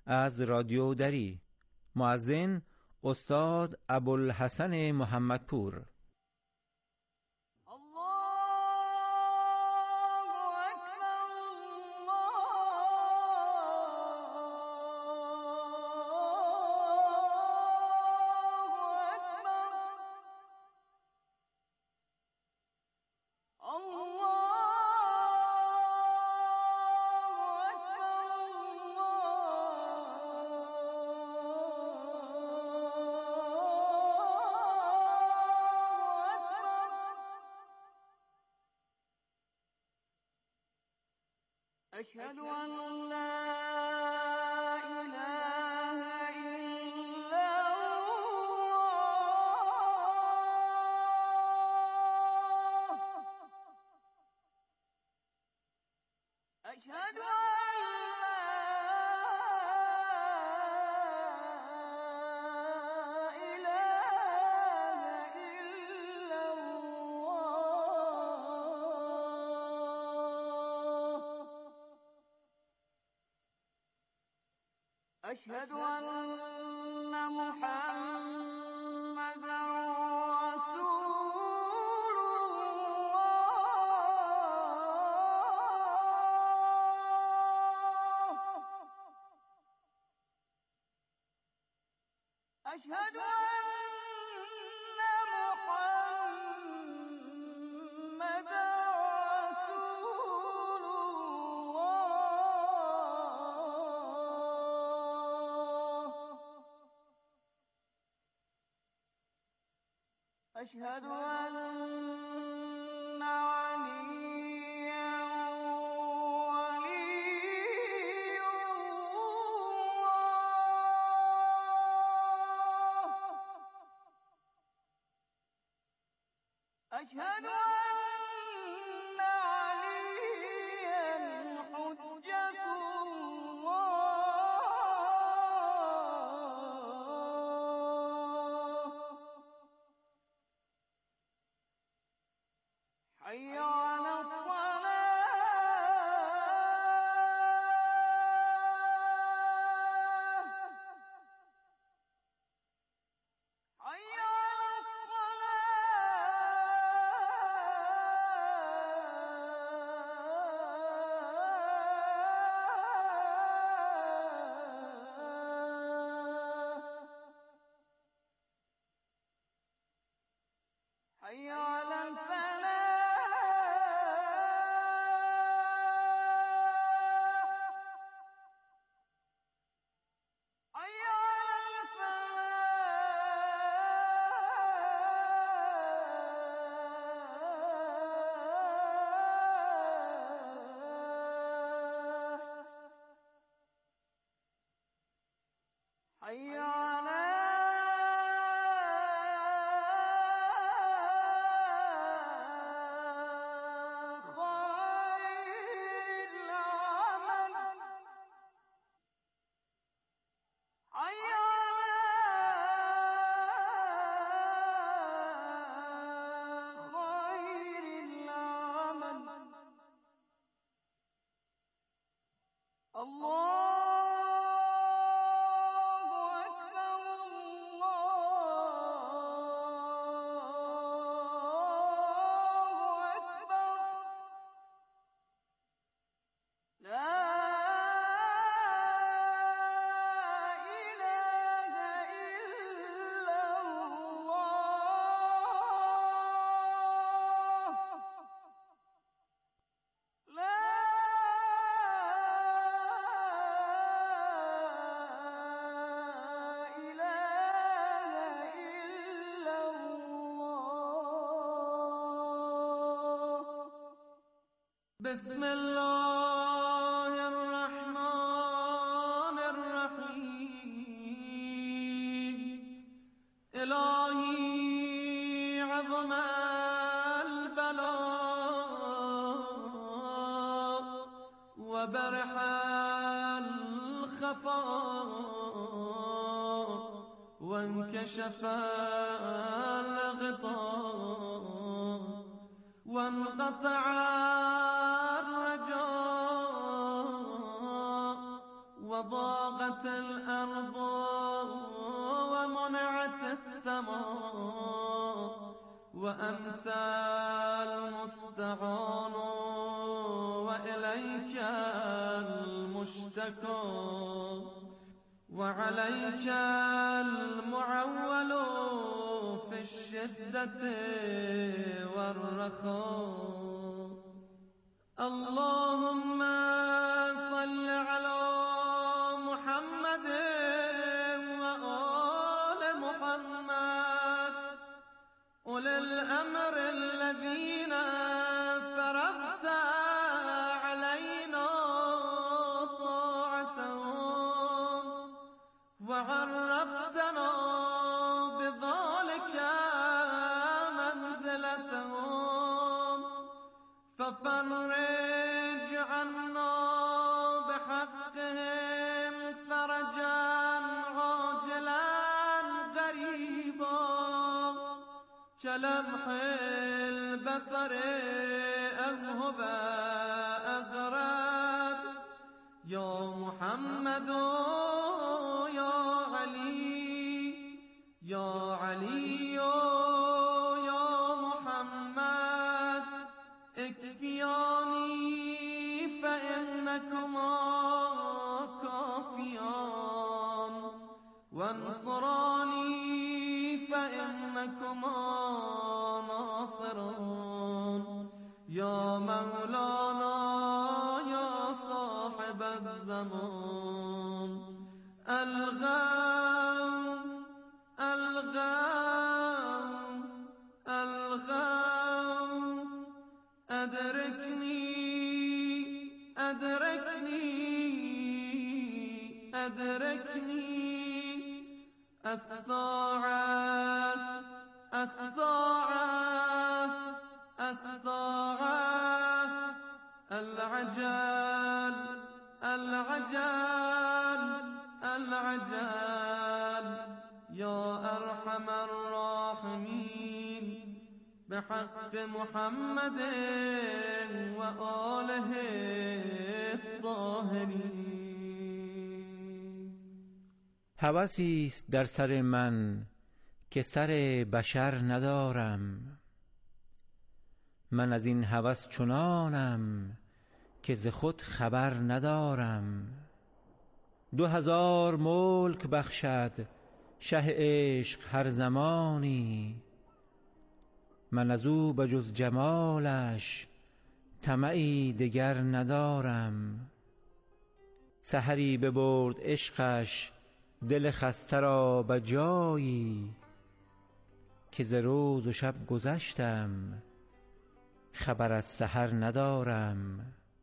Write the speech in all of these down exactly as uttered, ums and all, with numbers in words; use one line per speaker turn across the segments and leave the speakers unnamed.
از رادیو دری. مؤذن استاد ابوالحسن محمدپور.
أشهد أن لا إله إلا الله. أشهد أن أشهد أن محمدًا رسول الله. أشهد أن محمدًا رسول الله. أشهد أن عليا ولي الله. أشهد أن عليا حجة الله. حي على الصلاة. حي على الصلاة. حي على الفلاح. حي على خير العمل. حي على خير العمل. الله بسم الله الرحمن الرحيم. إلهي عظم البلاء وبرح الخفاء وانكشف الغطاء وانقطع الرجاء وضاقت الأرض ومنعت السماء وأنت المستعان وإليك المشتكى وعليك المعول في الشدة والرخاء. اللهم صل على محمد وآل محمد أولي الأمر الذين فرضت علينا طاعتهم وعرفتنا بذلك منزلتهم، ففرج عنا بحقهم فرجا عاجلا غريبا كلمح البصر أذهب أقرب. يا محمد يا علي يا علي يا محمد اكفياني فإنكما كافيان وانصراني فإنكما ناصرون. يا مولانا يا صاحب الزمان الغوث الغوث الغوث أدركني أدركني أدركني الساعة الساعة الساعة العجل العجل العجل. يا أرحم الراحمين بحق محمد وآله الطاهرين.
هوسی است در سر من که سر بشر ندارم، من از این هوس چنانم که ز خود خبر ندارم. دو هزار ملک بخشد شه عشق هر زمانی، من از او بجز جمالش طمعی دگر ندارم. سحری ببرد عشقش دل خسته را به جایی، که ز روز و شب گذشتم خبر از سحر ندارم.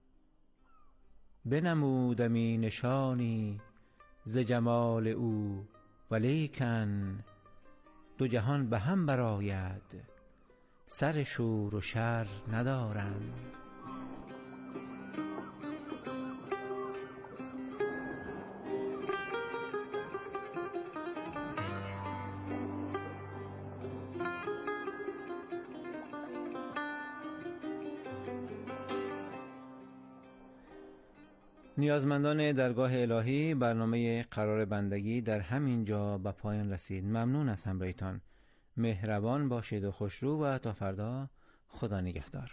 بنمودمی نشانی ز جمال او ولیکن دو جهان به هم برآید سر شور و شر ندارم. نیازمندان درگاه الهی، برنامه قرار بندگی در همین جا به پایان رسید. ممنون از همراهیتان. مهربان باشید و خوشرو و تا فردا خدا نگهدار.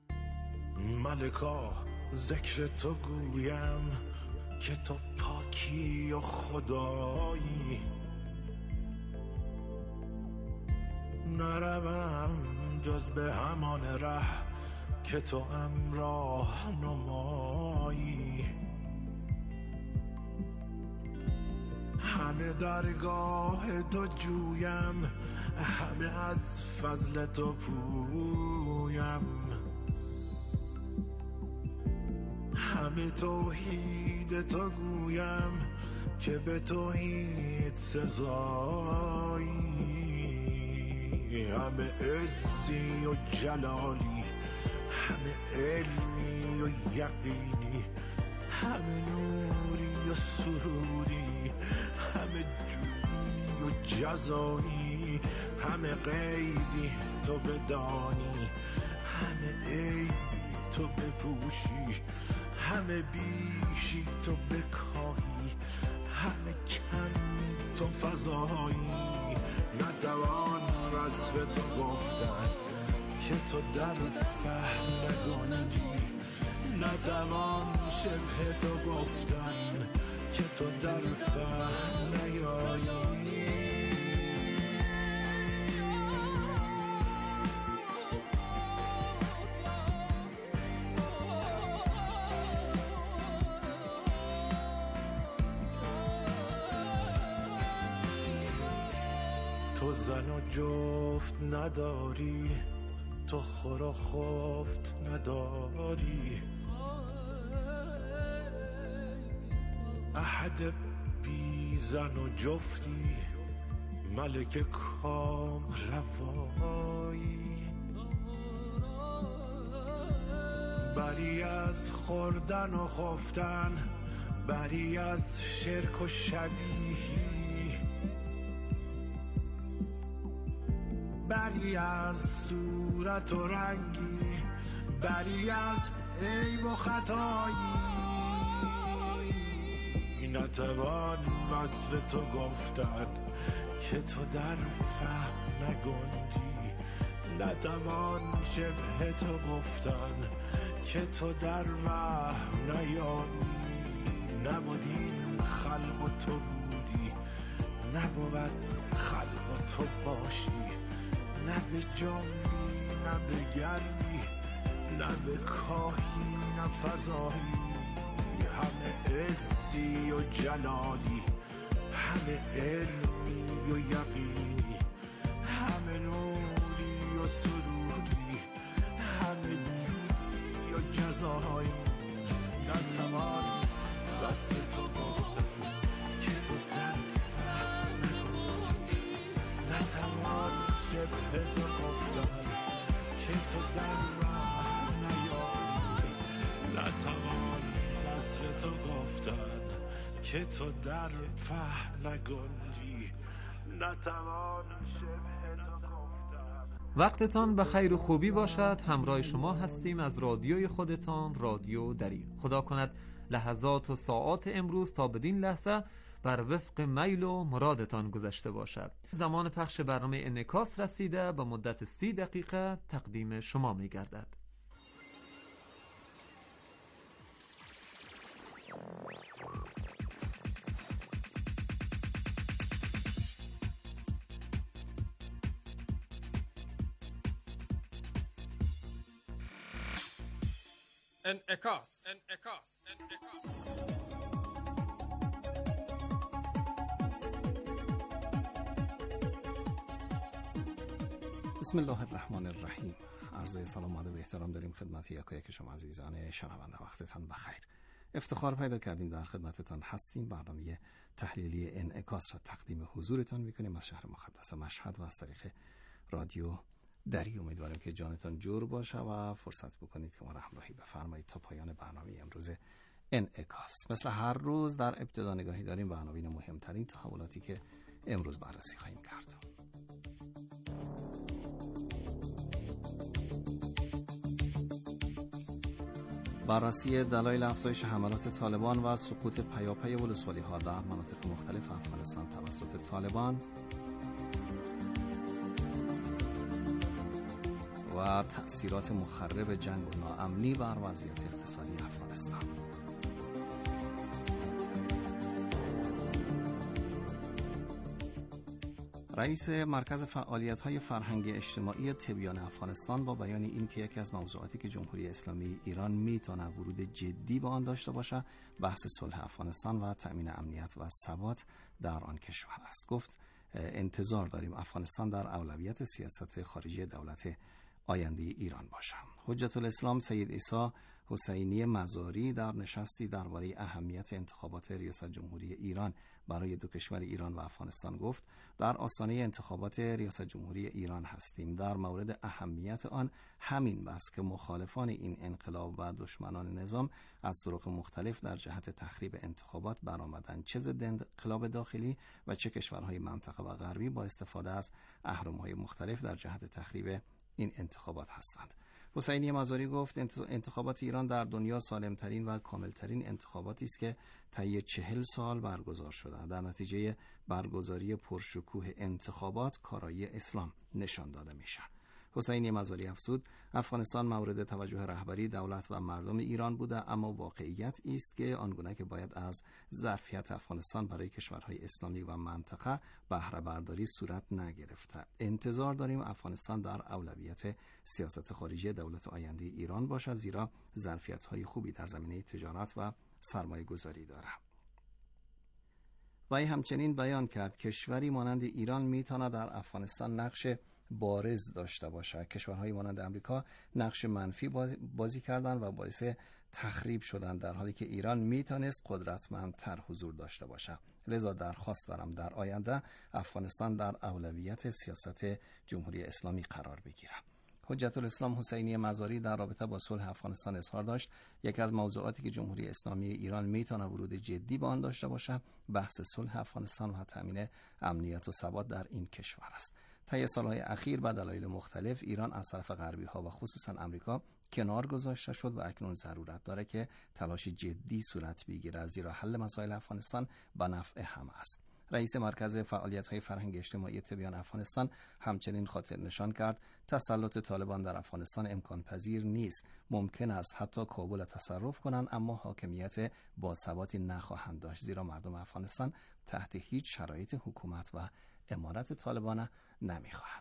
ملکا ذکر تو گویم که تو پاکی و خدایی، نروم جز به همان ره که تو امراه نمایی. همه درگاه تو جویم، همه از فضل تو پویم، همه توحید تو گویم که به توحید سزایی. همه عزی و جلالی، همه علمی و یقینی، همه نوری و سروری، همه جودی و جزایی، همه غیبی تو بدانی، همه عیبی تو بپوشی، همه بیشی تو بکاهی، فضایی، نتوان وصف تو گفتن که تو در فهم نگنجی، نتوان شبه تو گفتن که تو در فهم نیایی. تو زن و جفت نداری، تو خور و خفت نداری، احد بی زن و جفتی، ملک کام روایی، بری از خوردن و خفتن، بری از شرک و شبیهی، بری از صورت و رنگی، بری از عیب و خطایی، نتوان وصف تو گفتن که تو در فهم نگنجی، نتوان شبه تو گفتن که تو در وهم نیایی. نبودین خلق و تو بودی، نبود خلق و تو باشی، نه به جنبی نه به گردی، نه به کاهی نه فضایی، همه عزی و جلالی، همه علمی و یقینی، همه نوری و سروری، همه جودی و جزایی. نتوان وصف تو گفتن که تو در فهم نگنجی، نتوان شبه تو گفتن که تو در راه نیایی، نتوان وصف تو گفتن که تو در فهم نگنجی، نتوان شبه تو گفتن.
وقتتان به خیر و خوبی باشد. همراه شما هستیم از رادیوی خودتان، رادیو دری. خدا کند لحظات و ساعات امروز تا بدین لحظه بر وفق میل و مرادتان گذشته باشد. زمان پخش برنامه انعکاس رسیده، به مدت سی دقیقه تقدیم شما می گردد.
انعکاس انعکاس انعکاس
بسم الله الرحمن الرحیم. عرض سلام و ادب و احترام داریم خدمت یک و یک شما عزیزان شنونده. وقتتان بخیر. افتخار پیدا کردیم در خدمتتان هستیم. برنامه تحلیلی انعکاس را تقدیم حضورتان میکنیم از شهر مقدس مشهد و از طریق رادیو دری. امیدواریم که جانتان جور باشه و فرصت بکنید که ما را همراهی بفرمایید تا پایان برنامه امروز انعکاس. مثل هر روز در ابتدا نگاهی داریم به عناوین مهمترین تحولاتی که امروز بررسی خواهیم کرد. بررسی دلایل افزایش حملات طالبان و سقوط پیاپی ولسوالی‌ها در مناطق مختلف افغانستان توسط طالبان و تأثیرات مخرب جنگ و ناامنی بر وضعیت اقتصادی افغانستان. رئیس مرکز فعالیت‌های فرهنگی اجتماعی تبیان افغانستان با بیان این که یکی از موضوعاتی که جمهوری اسلامی ایران میتونه ورود جدی به آن داشته باشه بحث صلح افغانستان و تأمین امنیت و ثبات در آن کشور است. گفت انتظار داریم افغانستان در اولویت سیاست خارجی دولت آینده ایران باشه. حجت الاسلام سید عیسی حسینی مزاری در نشستی درباره اهمیت انتخابات ریاست جمهوری ایران برای دو کشور ایران و افغانستان گفت در آستانه انتخابات ریاست جمهوری ایران هستیم. در مورد اهمیت آن همین بس که مخالفان این انقلاب و دشمنان نظام از طرق مختلف در جهت تخریب انتخابات برآمدند، چه ضد انقلاب داخلی و چه کشورهای منطقه و غربی با استفاده از اهرم‌های مختلف در جهت تخریب این انتخابات هستند. حسینی مزاری گفت انتخابات ایران در دنیا سالمترین و کاملترین انتخاباتی است که طی چهل سال برگزار شده. در نتیجه برگزاری پرشکوه انتخابات کارایی اسلام نشان داده میشه. حسینی مزاری افزود افغانستان مورد توجه رهبری دولت و مردم ایران بوده، اما واقعیت است که آنگونه که باید از ظرفیت افغانستان برای کشورهای اسلامی و منطقه بهره برداری صورت نگرفته. انتظار داریم افغانستان در اولویت سیاست خارجی دولت آینده ایران باشد، زیرا ظرفیت‌های خوبی در زمینه تجارت و سرمایه گذاری دارد. وی همچنین بیان کرد کشوری مانند ایران میتواند در افغانستان نقش بارز داشته باشد. کشورهای مانند امریکا نقش منفی بازی, بازی کردند و باعث تخریب شدند، در حالی که ایران میتونست قدرتمندتر حضور داشته باشد. لذا درخواست دارم در آینده افغانستان در اولویت سیاست جمهوری اسلامی قرار بگیرد. حجت الاسلام حسینی مزاری در رابطه با صلح افغانستان اظهار داشت یکی از موضوعاتی که جمهوری اسلامی ایران میتونه ورود جدی به آن داشته باشه بحث صلح افغانستان و تامین امنیت و ثبات در این کشور است. طی سالهای اخیر به دلایل مختلف ایران از طرف غربی ها و خصوصا امریکا کنار گذاشته شد و اکنون ضرورت داره که تلاش جدی صورت بگیرد، زیرا حل مسائل افغانستان به نفع همه است. رئیس مرکز فعالیت‌های فرهنگ اجتماعی تبیان افغانستان همچنین خاطر نشان کرد تسلط طالبان در افغانستان امکان پذیر نیست. ممکن است حتی کابل تصرف کنند اما حاکمیت باثباتی نخواهند داشت، زیرا مردم افغانستان تحت هیچ شرایط حکومت و امارت طالبان نمیخواهند.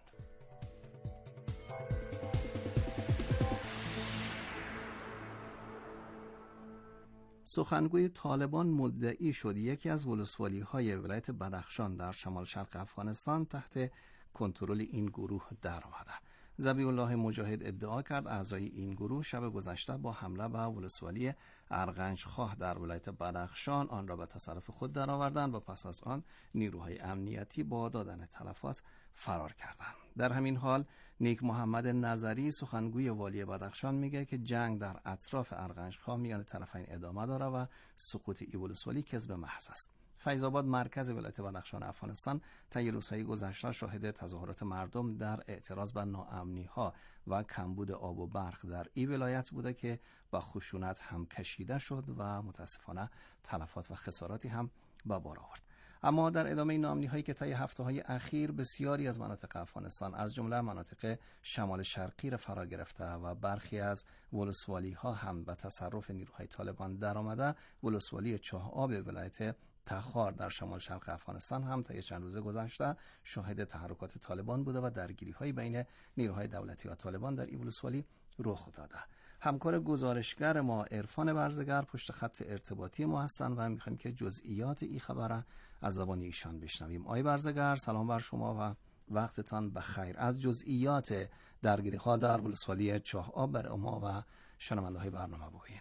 سخنگوی طالبان مدعی شد یکی از ولسوالی‌های ولایت بدخشان در شمال شرق افغانستان تحت کنترل این گروه درآمده. ذبیح الله مجاهد ادعا کرد اعضای این گروه شب گذشته با حمله به ولسوالی ارغنجخواه در ولایت بدخشان آن را به تصرف خود درآوردند و پس از آن نیروهای امنیتی با دادن تلفات فرار کردند. در همین حال نیک محمد نظری سخنگوی والی بدخشان میگه که جنگ در اطراف ارغنجخواه میان طرفین ادامه داره و سقوط این ولسوالی کذب محض است. فیض آباد مرکز ولایت بدخشان افغانستان طی روزهای گذشته شاهد تظاهرات مردم در اعتراض بر ناامنی‌ها و کمبود آب و برق در این ولایت بوده که با خشونت هم کشیده شد و متاسفانه تلفات و خساراتی هم به بار آورد. اما در ادامه ناامنی‌هایی که طی هفته‌های اخیر بسیاری از مناطق افغانستان از جمله مناطق شمال شرقی را فرا گرفته و برخی از ولسوالی‌ها هم به تصرف نیروهای طالبان درآمده، ولسوالی چاه آب ولایت تخار در شمال شرق افغانستان هم طی چند روز گذشته شاهد تحرکات طالبان بوده و درگیری‌های بین نیروهای دولتی و طالبان در این ولسوالی رخ داده. همکار گزارشگر ما عرفان برزگر پشت خط ارتباطی ما هستند و می‌خوایم که جزئیات این خبر از زبان ایشان بشنویم. آقای برزگر سلام بر شما و وقتتان بخیر. از جزئیات درگیری‌ها در ولسوالی چاه آب بر ما و شنونده‌های برنامه بگویید.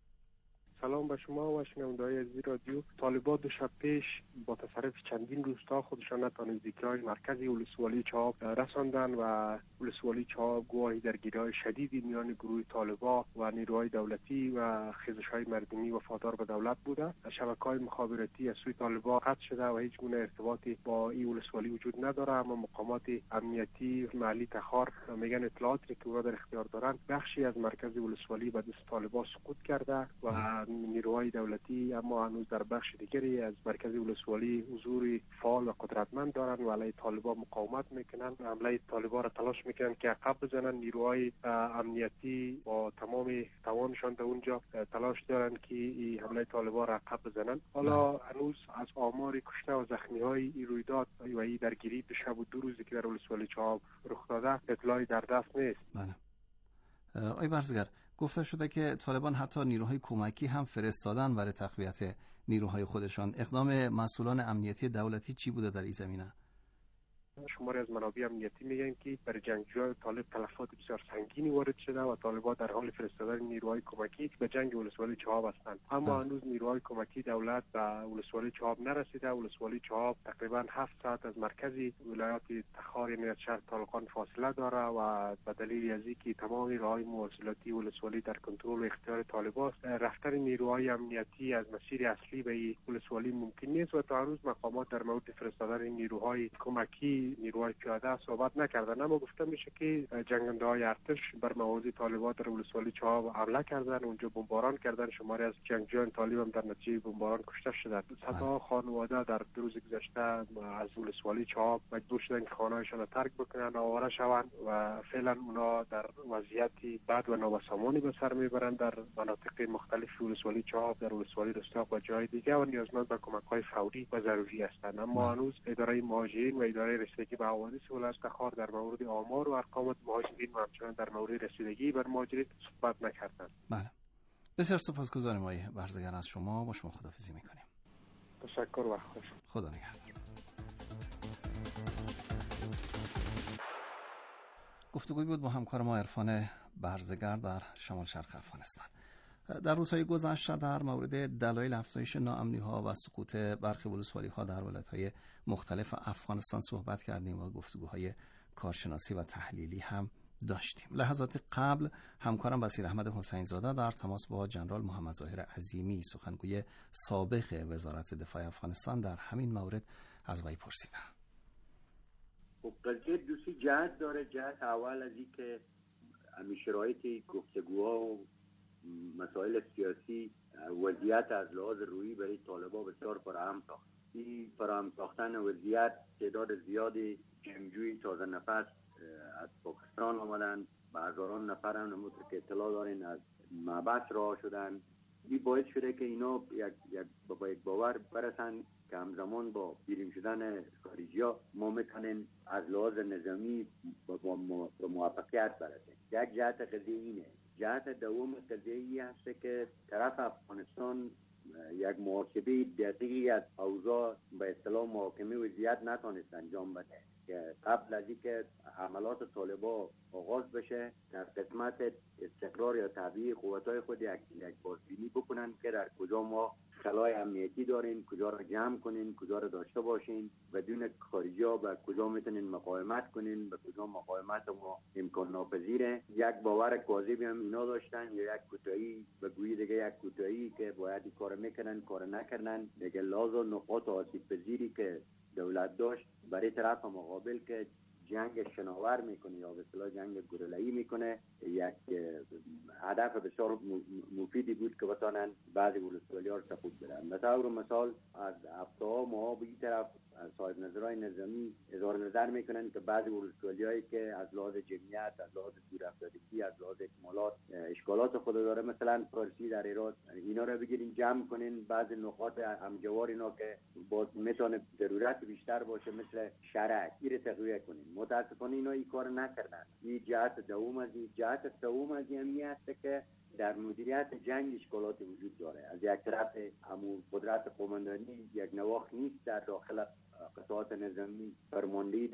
سلام به شما و شنونده‌های عزیز رادیو. طالبان دو شب پیش با تصرف چندین روستا خودشان تا نزدیکی‌های مرکزی ولسوالی چاه رساندند و ولسوالی چاه گواهی درگیری‌های شدیدی میان گروه طالبان و نیروهای دولتی و خیزش‌های مردمی وفادار به دولت بوده. شبکه‌های مخابراتی از سوی طالبان قطع شده و هیچ گونه ارتباطی با این ولسوالی وجود نداره، اما مقامات امنیتی محلی تخار میگن اطلاعاتی که اونا در اختیار دارن بخشی از مرکز ولسوالی به دست طالبان سقوط کرده و نیروهای دولتی اما هنوز در بخش دیگری از مرکز ولسوالی حضور فعال و قدرتمند دارند و علیه طالبان مقاومت میکنند. حمله طالبان را تلاش میکنند که عقب بزنند. نیروهای امنیتی با تمام توانشان در اونجا تلاش دارند که این حمله طالبان را عقب بزنند. حالا هنوز از آمار کشته و زخمی های این رویداد و این درگیری دو شب و دو روزی که در ولسوالی چاه رخ داده اطلاعی در دست نیست.
بله. آقای برزگر گفته شده که طالبان حتی نیروهای کمکی هم فرستادن برای تقویت نیروهای خودشان. اقدام مسئولان امنیتی دولتی چی بوده در این زمینه؟
شماری از منابع امنیتی میگن که برای جنگجویان طالب تلفات بسیار سنگینی وارد شده و طالبان در حال فرستادن نیروهای کمکی به جنگ ولسوالی چاه هستند. اما هنوز نیروهای کمکی دولت به ولسوالی چاه نرسیده. ولسوالی چاه تقریبا هفت ساعت از مرکزی ولایت تخار یعنی از شهر طالقان فاصله داره و به دلیل از اینکه تمام راههای مواصلاتی ولسوالی در کنترل و اختیار طالبان است، رفتن نیروهای امنیتی از مسیر اصلی به ولسوالی ممکن نیست و تا هنوز مقامات در مورد فرستادن نیروهای کمکی ولسوالی نیروهای پیاده صحبت نکردن، اما گفته میشه که جنگنده های ارتش بر مواضع طالبان در ولسوالی چهاب حمله کردن، اونجا بمباران کردن. شماری از جنگجویان طالب هم در نتیجه بمباران کشته شدند. صدها خانواده در دو روز گذشته از ولسوالی چهاب مجبور شدن که خانه‌هایشان را ترک بکنن، آواره شوند و فعلا اونا در وضعیتی بد و نابسامانی به سر میبرند در مناطق مختلف ولسوالی چهاب، در ولسوالی رستاق و جای دیگه و نیازمند به کمک‌های فوری و ضروری هستند. اما هنوز اداره مهاجرین و اداره رسیدگی به حوادث ولایت تخار در مورد آمار و ارقام مهاجرین و همچنان در مورد رسیدگی بر مهاجرین صحبت نکردند.
بله. بسیار سپاسگزارم آقای برزگر از شما. با شما خداحافظی می‌کنیم.
تشکر و خوش.
خدا نگهدار. گفتگوی بود با همکار ما عرفان برزگر در شمال شرق افغانستان. در روزهای گذشته در مورد دلایل افزایش ناامنی‌ها و سقوط برخی ولسوالی‌ها در ولایت‌های مختلف افغانستان صحبت کردیم و گفتگوهای کارشناسی و تحلیلی هم داشتیم. لحظات قبل همکارم بصیر احمد حسین زاده در تماس با جنرال محمد ظاهر عظیمی، سخنگوی سابق وزارت دفاع افغانستان، در همین مورد از وی پرسیدم.
خب قضیه دوستی جهت داره. جهت اول از این که همین شرایط گفتگوها و مسائل سیاسی وضعیت از لحاظ روحی برای طالبان بسیار فراهم ساخت. این فراهم ساختن وضعیت تعداد زیادی جنگجوی تازه نفس از پاکستان آمدن، به هزاران نفر هم نمونطور که اطلاع دارین از معبس راه شدن. این باعث شده که اینا یک یک با یک باور برسن که همزمان با بیرون شدن خارجی‌ها ما میتونیم از لحاظ نظامی با موفقیت برسیم. یک جهت قضیه اینه. جهت دوم قضیه ای هست که طرف افغانستان یک محاسبه دقیقی از اوضاع به اصطلاح محاکمه وضعیت نتونست انجام بده که قبل از اینکه حملات طالبان آغاز بشه در قسمت استقرار یا تعبیه قوت‌های خود یک یک بازبینی بکنن که در کجا ما خلای امنیتی دارین، کجا را جمع کنین، کجا را داشته باشین، بدون خارجی‌ها به کجا میتونین مقاومت کنین، به کجا مقاومت ما امکان ناپذیره. یک باور کاذبی هم اینا داشتن یا یک کوتاهی به گویی دیگه یک کوتاهی که باید این کار میکنن کار نکردن دیگه. لازم نقاط آسیب پذیری که دولت داشت برای طرف مقابل که جنگ شناور میکنه یا به اصطلاح جنگ گریلایی میکنه، یک هدف بسیار مفیدی بود که بتانن بعضی ولسوالی‌ها رو سقوط بدن. به طور مثال از هفته‌ها ما به این طرف صاحب نظرهای نظامی اظهار نظر میکنن که بعضی ولسوالی‌هایی که از لحاظ جمعیت، از لحاظ دورافتادگی، از لحاظ اکمالات اشکالات خود داره، مثلا فارسی در ایران، اینا رو بگیرین جمع کنین، بعضی نقاط همجوار اینا که باز میتونه ضرورت بیشتر باشه مثل شرک این تقویه کنین. متاسفانه اینا این کار نکردن. این جهت دوم از این جهت سوم از این هست که در مدیریت جنگ اشکالات وجود داره. از یک طرف همون قدرت قماندانی یک نواخت نیست در داخل قطعات نظامی، فرماندهی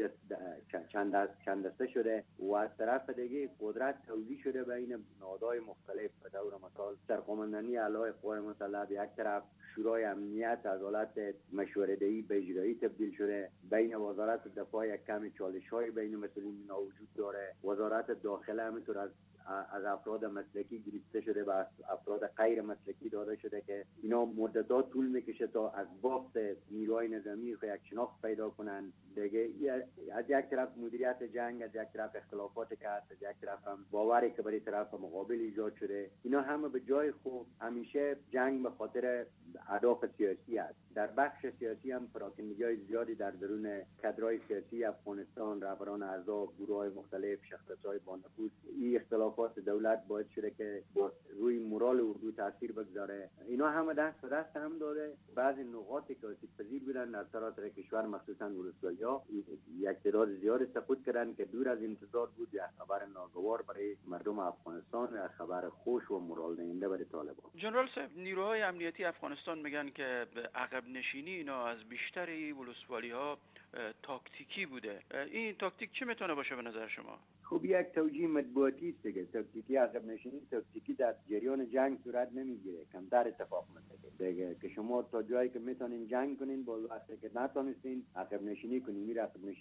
چند چند دسته شده و از طرف دیگه قدرت توزیع شده بین نهادهای مختلف. به طور مثال سرقماندنی اعلی قوای مسلح به یک طرف، شورای امنیت از حالت مشوره‌دهی به اجرایی تبدیل شده، بین وزارت دفاع یک کمی چالش‌های بین مسئولین اینا وجود داره، وزارت داخله همینطور از از افراد مسلکی گرفته شده و افراد غیر مسلکی داده شده که اینا مدت‌ها طول میکشه تا از بافت نیروهای نظامی خود یک شناخت پیدا کنن دیگه. از یک طرف مدیریت جنگ، از یک طرف اختلافات که هست، از یک طرف هم باوری که برای طرف مقابل ایجاد شده، اینا همه به جای خود همیشه جنگ به خاطر اهداف سیاسی است. در بخش سیاسی هم پراکندگی‌های زیادی در درون کادرهای سیاسی افغانستان، رهبران احزاب، گروه‌های مختلف، شخصیت‌های با نفوذ، این اختلافات دولت باعث شده که روی مورال اردو تاثیر بگذاره. اینا همه دست به دست هم داره. بعضی نقاطی که آسیب پذیر بودن در سراسر کشور مخصوصا ولسوالی‌ها یک تعداد زیادی سقوط کردن که دور از انتظار بود. یک خبر ناگوار برای مردم افغانستان، یک خبر خوش و مورال دهنده برای طالبان.
جنرال صاحب، نیروهای امنیتی افغانستان میگن که عقب نشینی اینا از بیشتری ولسوالی‌ها تاکتیکی بوده. این تاکتیک چی میتونه باشه به نظر شما؟
خب یک توجیه مطبوعاتی است دیگه. تاکتیکی عقب نشینی تاکتیکی در جریان جنگ صورت نمیگیره، کمتر اتفاق میفته دیگه که شما تا جایی که میتونین جنگ کنین، با وقتی که نتونستین عقب نشینی کنین. این عقب نشینی تاکتیکی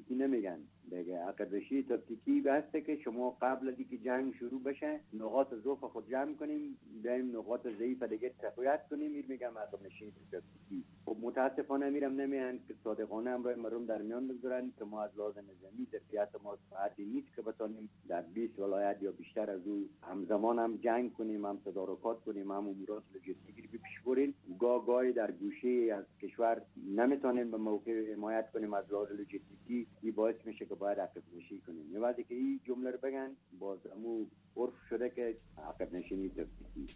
تاکتیکی نمیگن. دیگه عقب نشینی تاکتیکی بسته که شما قبل از اینکه جنگ شروع بشه نقاط ضعف خود جمع کنیم، بریم نقاط ضعیف دیگه تقویت کنیم. میر میگم عقب نشینی تاکتیکی. خب متاسفانه میرم نمیان که صادقانه امروز مردم در میان بگذارن که ما از لحاظ نظامی ظرفیت ما ساعتی نیست که بتونیم در بیست ولایت یا بیشتر از او همزمان هم جنگ کنیم، هم تدارکات کنیم، هم امورات لوجستیکی رو پیش بریم. گاه گاهی در گوشه از کشور نمیتونیم به موقع حمایت کنیم از لحاظ لوجستیکی. این باعث میشه که باید عقب نشینی کنیم. یه وقتی که این جمله رو بگن باز امو عرف شده که عقب نشینی تاکتیکی.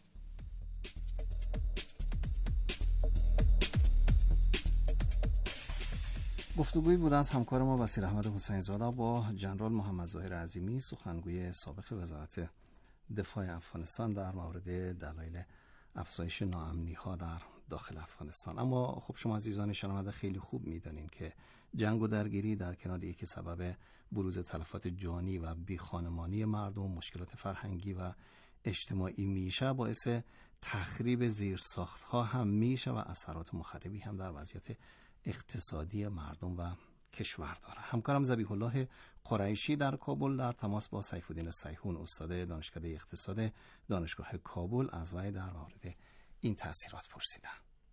گفتگویی بود از همکار ما بصیر احمد حسین زاده با جنرال محمد ظاهر عظیمی، سخنگوی سابق وزارت دفاع افغانستان در مورد دلایل افزایش ناامنی‌ها در داخل افغانستان. اما خب شما عزیزان شنونده خیلی خوب می‌دانین که جنگ و درگیری در کنار اینکه سبب بروز تلفات جانی و بیخانمانی مردم، مشکلات فرهنگی و اجتماعی میشه، باعث تخریب زیرساخت‌ها هم میشه و اثرات مخربی هم در وضعیت اقتصادی مردم و کشور داره. همکارم ذبیح الله قریشی در کابل در تماس با سیف الدین سیحون، استاد دانشکده اقتصاد دانشگاه کابل، از وی در مورد این تاثیرات پرسیدم.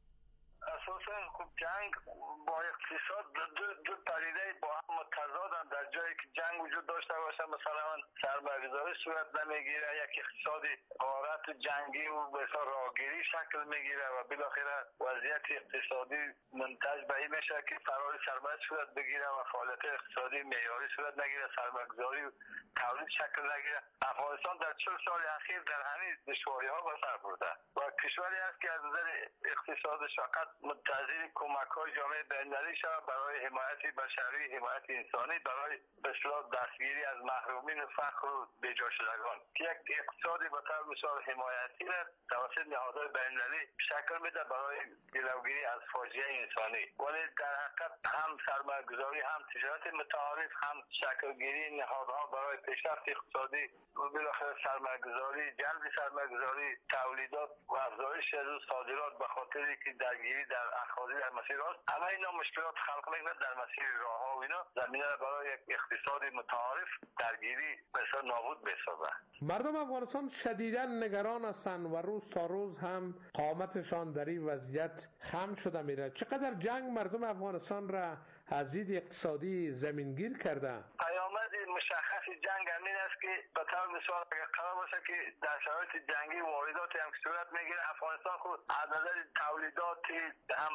اساساً خب جنگ با اقتصاد دو دو پدیده با هم متضادن. در جایی که جنگ وجود داشته باشه مثلا سرمایه‌گذاری صورت نمیگیره، یک اقتصاد غارت جنگی و بسیار راهگیری شکل میگیره و بالاخره وضعیت اقتصادی منتج به این میشه که فرار سرمایه صورت بگیره و فعالیت اقتصادی معیاری صورت نگیره، سرمایه‌گذاری و تولید شکل نگیره. افغانستان در چهل سال اخیر در همین دشواری‌ها به سر برده و کشوری است که از نظر اقتصادش فقط منتظر کمک‌های جامعه بین‌المللی شود برای حمایت بشری، حمایت انسانی، برای به اصطلاح دستگیری از محرومین و فقر و بی‌جا شدگان که یک اقتصادی به طور مثال حمایتی را توسط نهادهای بین‌المللی شکل میده برای جلوگیری از فاجعه انسانی. ولی در حقیقت هم سرمایه‌گذاری، هم تجارت متعارف، هم شکلگیری نهادها برای پیشرفت اقتصادی و بالاخره سرمایه‌گذاری، جلب سرمایه‌گذاری، تولیدات و افزایش از صادرات به خاطر که درگیری در اخاذی در مسیر است، همه اینا مشکلات خلق میکنه در مسیر راهها و اینا زمینه برای یک اقتصاد متعارف درگیری بسیار نابود میسازه.
مردم افغانستان شدیداً نگران هستند و روز تا روز هم قامتشان در این وضعیت خم شده میره. چقدر جنگ مردم افغانستان را از دید اقتصادی زمینگیر کرده؟
پیامد مشخص جنگ همین است که به طور مثال اگر قرار باشه که در شرایط جنگی وارداتی هم صورت میگیره، افغانستان خود از نظر تولیداتی هم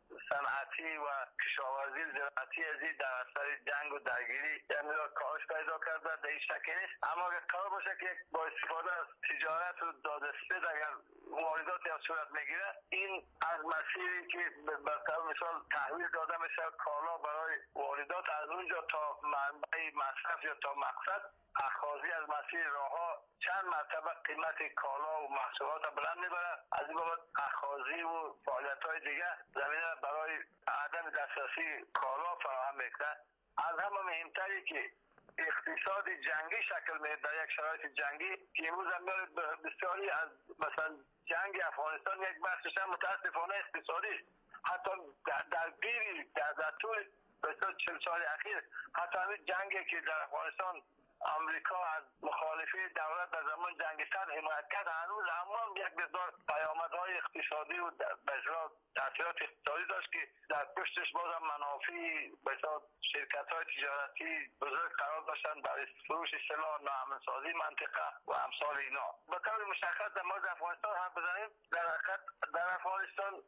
صنعتی و کشاورزی زراعتی ازی در اثر جنگ و درگیری یه مقدار کاهش پیدا کرده، در این شکل نیست. اما اگر قرار باشه که با استفاده از تجارت و دادرسی اگر وارداتی هم صورت میگیره، این از مسیری که به طور مثال تحویل داده میشه کالا برای واردات از اونجا تا منبع مصرف یا تا مقصد، اخاذی از مسیر راهها چند مرتبه قیمت کالا و محصولات بلند میبره. از این بابت اخاذی و فعالیت‌های دیگه زمینه برای عدم دسترسی کالا فراهم میکنه. از همه مهمتری که اقتصاد جنگی شکل میده در یک شرایط جنگی که امروز هم بسیاری از مثلا جنگ افغانستان یک بخشش هم متاسفانه اقتصادی است. حتی در درگیری در, در طول بسیار چهل سال اخیر، حتی همین جنگی که در افغانستان امریکا از مخالفی دولت در زمان جنگ سرد حمایت کرد، هنوز هم یک مقدار پیامدهای اقتصادی و بسیار تاثیرات اقتصادی داشت که در پشتش باز هم منافع بسیار شرکت‌های تجارتی بزرگ قرار داشتن برای فروش سلاح، ناامن‌سازی منطقه و امثال اینا. به طور مشخص در مورد افغانستان هم بزنیم، در حقیقت در افغانستان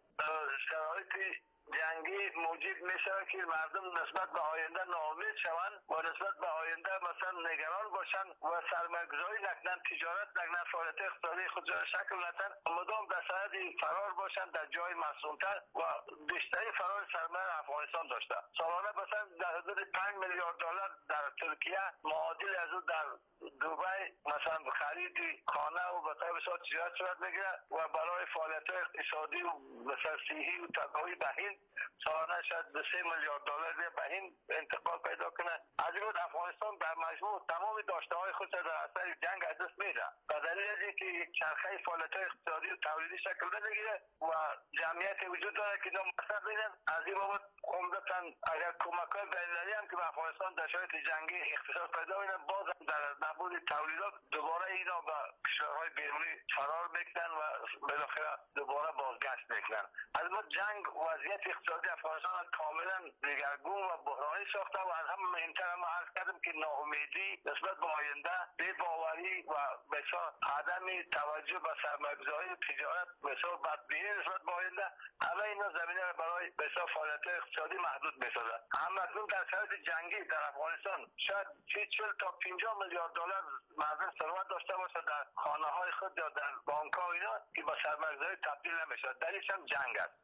شرایط جنگی موجب میشه که مردم نسبت به آینده ناامید شوند و نسبت به آینده مثلا نگران باشن و سرمایه‌گذاری نکنن، تجارت نکنن، فعالیت اقتصادی خود را شکل ندن، مدام در صدد فرار باشن در جای مسئول‌تر و بیشترین فرار سرمایه افغانستان داشته. سالانه مثلا در حدود پنج میلیارد دلار در ترکیه، معادل از او در دبی مثلا خرید خانه و به طور بسیار تجارت صورت میگیره و برای فعالیت‌های اقتصادی و مثلا صحی و تداوی به هند سالانه شاید به سه میلیارد دلار به هند انتقال پیدا کنه. از این افغانستان در مجموع تمام داشته‌های خود در اثر جنگ از دست میده. به دلیل اینکه یک چرخه فعالیت‌های اقتصادی و تولیدی شکل نمیگیره و جمعیت وجود داره که اینا مصرف میدن. از این بابت عمدتاً اگر کمک‌های بین‌المللی هم که به افغانستان در شرایط جنگی اقتصاد پیدا می‌کنه، باز در نبود تولیدات دوباره اینا به کشورهای بیرونی فرار میکنن و بالاخره دوباره بازگشت میکنن. البته جنگ وضعیت اقتصادی افغانستان کاملا دگرگون و بحرانی ساخته و از همه مهمتر ما عرض کردم که ناامیدی نسبت به آینده، بی‌باوری و بسیار عدم توجه به سرمایه‌گذاری و تجارت، بسیار بدبینی نسبت به آینده، همه اینا زمینه را برای بسیار فعالیت اقتصادی محدود می‌سازد. هم اکنون در شرایط جنگی در افغانستان شاید چهل تا پنجاه میلیارد دلار مردم ثروت داشته باشه در خانه‌های خود یا در بانک‌ها اینا که با سرمایه‌گذاری تبدیل نمیشه. دلیلش هم جنگ است.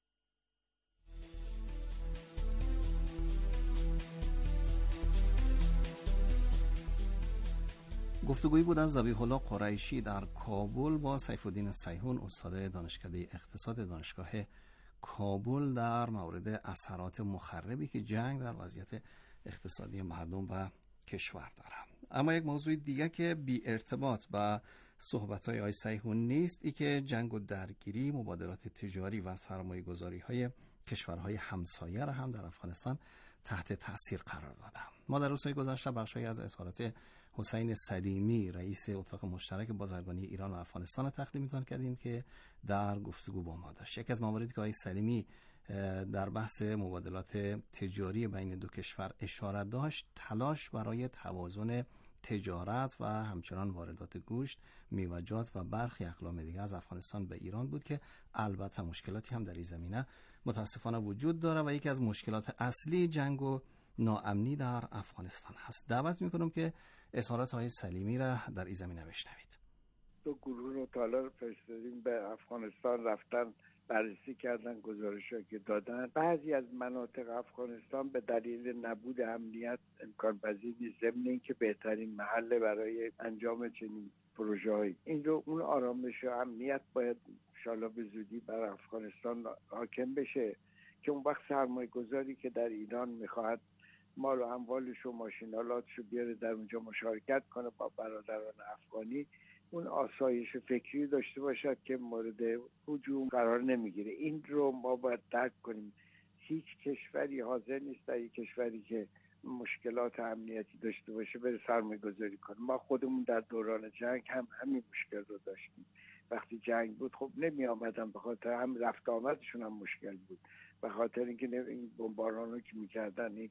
گفتگویی بود از ذبیح الله قریشی در کابل با سیف الدین سیحون، استاد دانشکده اقتصاد دانشگاه کابل، در مورد اثرات مخربی که جنگ در وضعیت اقتصادی مردم و کشور داره. اما یک موضوع دیگه که بی ارتباط با صحبت‌های آقای سیحون نیست، ای که جنگ و درگیری، مبادلات تجاری و سرمایه‌گذاری‌های کشورهای همسایه را هم در افغانستان تحت تاثیر قرار داده. ما در روزهای گذشته بخشی از اظهارات حسین سلیمی، رئیس اتاق مشترک بازرگانی ایران و افغانستان تقدیمتان کردیم که در گفتگو با ما داشت. یکی از مواردی که آقای سلیمی در بحث مبادلات تجاری بین دو کشور اشاره داشت، تلاش برای توازن تجارت و همچنان واردات گوشت، میوه‌جات و برخی اقلام دیگر از افغانستان به ایران بود که البته مشکلاتی هم در این زمینه متاسفانه وجود داره و یکی از مشکلات اصلی جنگ و ناامنی در افغانستان هست. دعوت میکنم که اظهارات های سلیمی را در این زمینه بشنوید.
دو گروه رو تالار فرستادیم به افغانستان، رفتن بررسی کردن، گزارش‌ها که دادن. بعضی از مناطق افغانستان به دلیل نبود امنیت امکان پذیر نیست، ضمن اینکه بهترین محل برای انجام چنین پروژه‌ای. این رو اون آرامش و امنیت باید انشالله به زودی بر افغانستان حاکم بشه که اون وقت سرمایه گذاری که در ایران میخواهد مال و اموالش و ماشینالاتش رو بیاره در اونجا مشارکت کنه با برادران افغانی، اون آسایش فکری داشته باشد که مورد هجوم قرار نمیگیره. این رو ما باید درک کنیم. هیچ کشوری حاضر نیست در یک کشوری که مشکلات امنیتی داشته باشه بره سرمایه گذاری کنه. ما خودمون در دوران جنگ هم همین مشکل رو داشتیم. وقتی جنگ بود خب نمی آمدن، به خاطر هم رفت آمدشون هم مشکل بود، به خاطر اینکه این بمباران رو که میکردن، این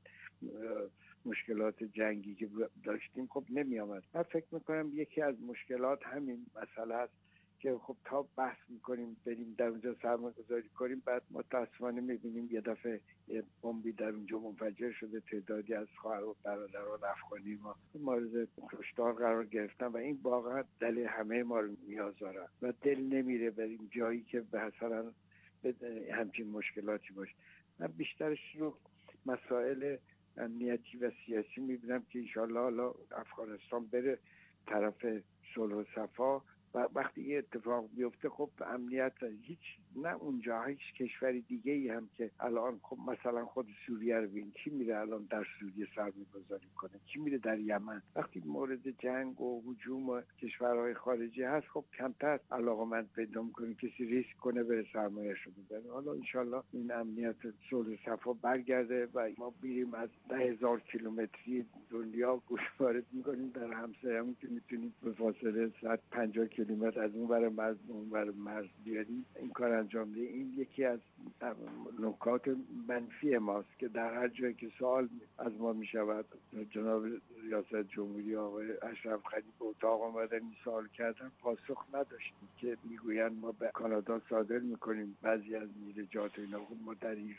مشکلات جنگی که داشتیم خب نمی آمد. من فکر میکنم یکی از مشکلات همین مسئله است که خب تا بحث میکنیم بریم در اونجا سرمایه گذاری کنیم، بعد متاسفانه میبینیم یه دفعه یه بمبی در اونجا منفجر شده، تعدادی از خواهر و برادران افغانی ما مورد کشتار قرار گرفتن و این واقعا دل همه ما رو میآزاره و دل نمیره بریم جایی که مثلا همچین مشکلاتی باشه. من بیشترش رو مسائل امنیتی و سیاسی میبینم که انشالله حالا افغانستان بره طرف صلح و صفا و وقتی این اتفاق بیفته خب امنیت هیچ، نه اونجا هیچ کشوری دیگه ای هم که الان خب مثلا خود سوریه رو ببین، کی میره الان در سوریه سرمایه گذاری کنه، کی میره در یمن؟ وقتی مورد جنگ و هجوم و کشورهای خارجی هست خب کمتر علاقمند پیدا میکنه کسی ریسک کنه بره سرمایه‌اش رو بزنه. حالا انشالله این امنیت صلح صفا برگرده و ما بریم از ده هزار کیلومتری دنیا گوش وارد میکنیم در همسایه‌مون که میتونیم به فاصله صد و پنجاه کیلومتر از اون ور مرز اون ور مرز بیاریم این کار انجام ده. این یکی از نکات منفی ماست که در هر جایی که سوال از ما میشود، جناب ریاست جمهوری آقای اشرف غنی به اتاق آمدن این سوال کردن پاسخ نداشتیم که میگویند ما به کانادا صادر میکنیم بعضی از میوه‌جات اینا، ما در ایران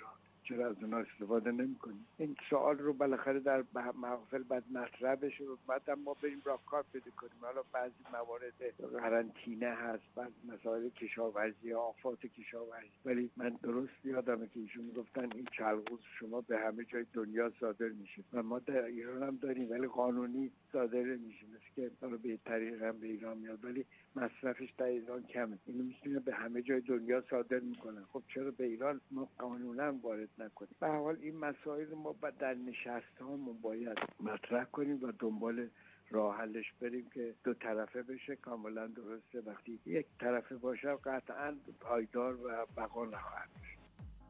چرا از اونها استفاده نمی‌کنیم؟ این سوال رو بالاخره در محافل بعد مطرح بشه و بعد ما بریم راهکار پیدا کنیم. حالا بعضی موارد قرنطینه هست، بعضی مسائل کشاورزی، آفات کشاورزی، ولی من درست یادمه که ایشون گفتن این چلغوز شما به همه جای دنیا صادر میشه و ما در ایران هم داریم ولی قانونی صادر نمیشه، مثل که حالا به طریق هم به ایران میاد ولی مصرفش در ایران کمه. اینو میتونه به همه جای دنیا صادر میکنن. خب چرا به ایران ما قانونا وارد نکنیم؟ به هر حال این مسائل ما در نشست‌هامون باید مطرح کنیم و دنبال راه حلش بریم که دو طرفه بشه. کاملا درسته وقتی یک طرفه باشه قطعا پایدار و بقا نخواهد داشت.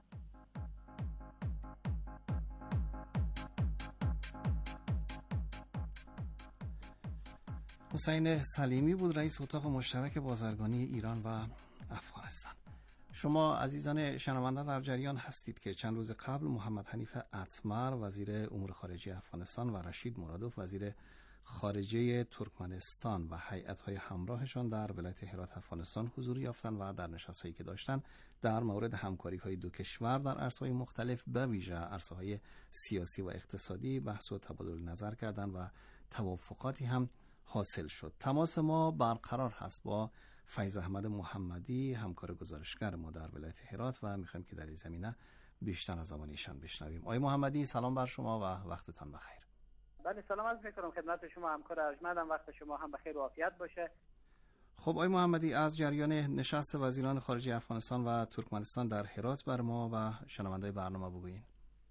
حسین سلیمی بود رئیس اتاق مشترک بازرگانی ایران و افغانستان. شما عزیزان شنونده در جریان هستید که چند روز قبل محمد حنیف اتمر وزیر امور خارجه افغانستان و رشید مرادوف وزیر خارجه ترکمنستان و هیئت‌های همراهشان در ولایت هرات افغانستان حضور یافتند و در نشست‌هایی که داشتند در مورد همکاری‌های دو کشور در عرصه‌های مختلف به ویژه عرصه‌های سیاسی و اقتصادی بحث و تبادل نظر کردند و توافقاتی هم حاصل شد. تماس ما برقرار هست با فیض احمد محمدی، همکار گزارشگر ما در ولایت هرات و می‌خوایم که در این زمینه بیشتر از زبان ایشان بشنویم. آقای محمدی سلام بر شما و وقتتان بخیر.
بله سلام عرض می‌کنم خدمت شما همکار ارجمندم، وقت شما هم بخیر و عافیت باشه.
خب آقای محمدی از جریان نشست وزیران خارجه افغانستان و ترکمنستان در هرات بر ما و شنونده‌های برنامه بگویید.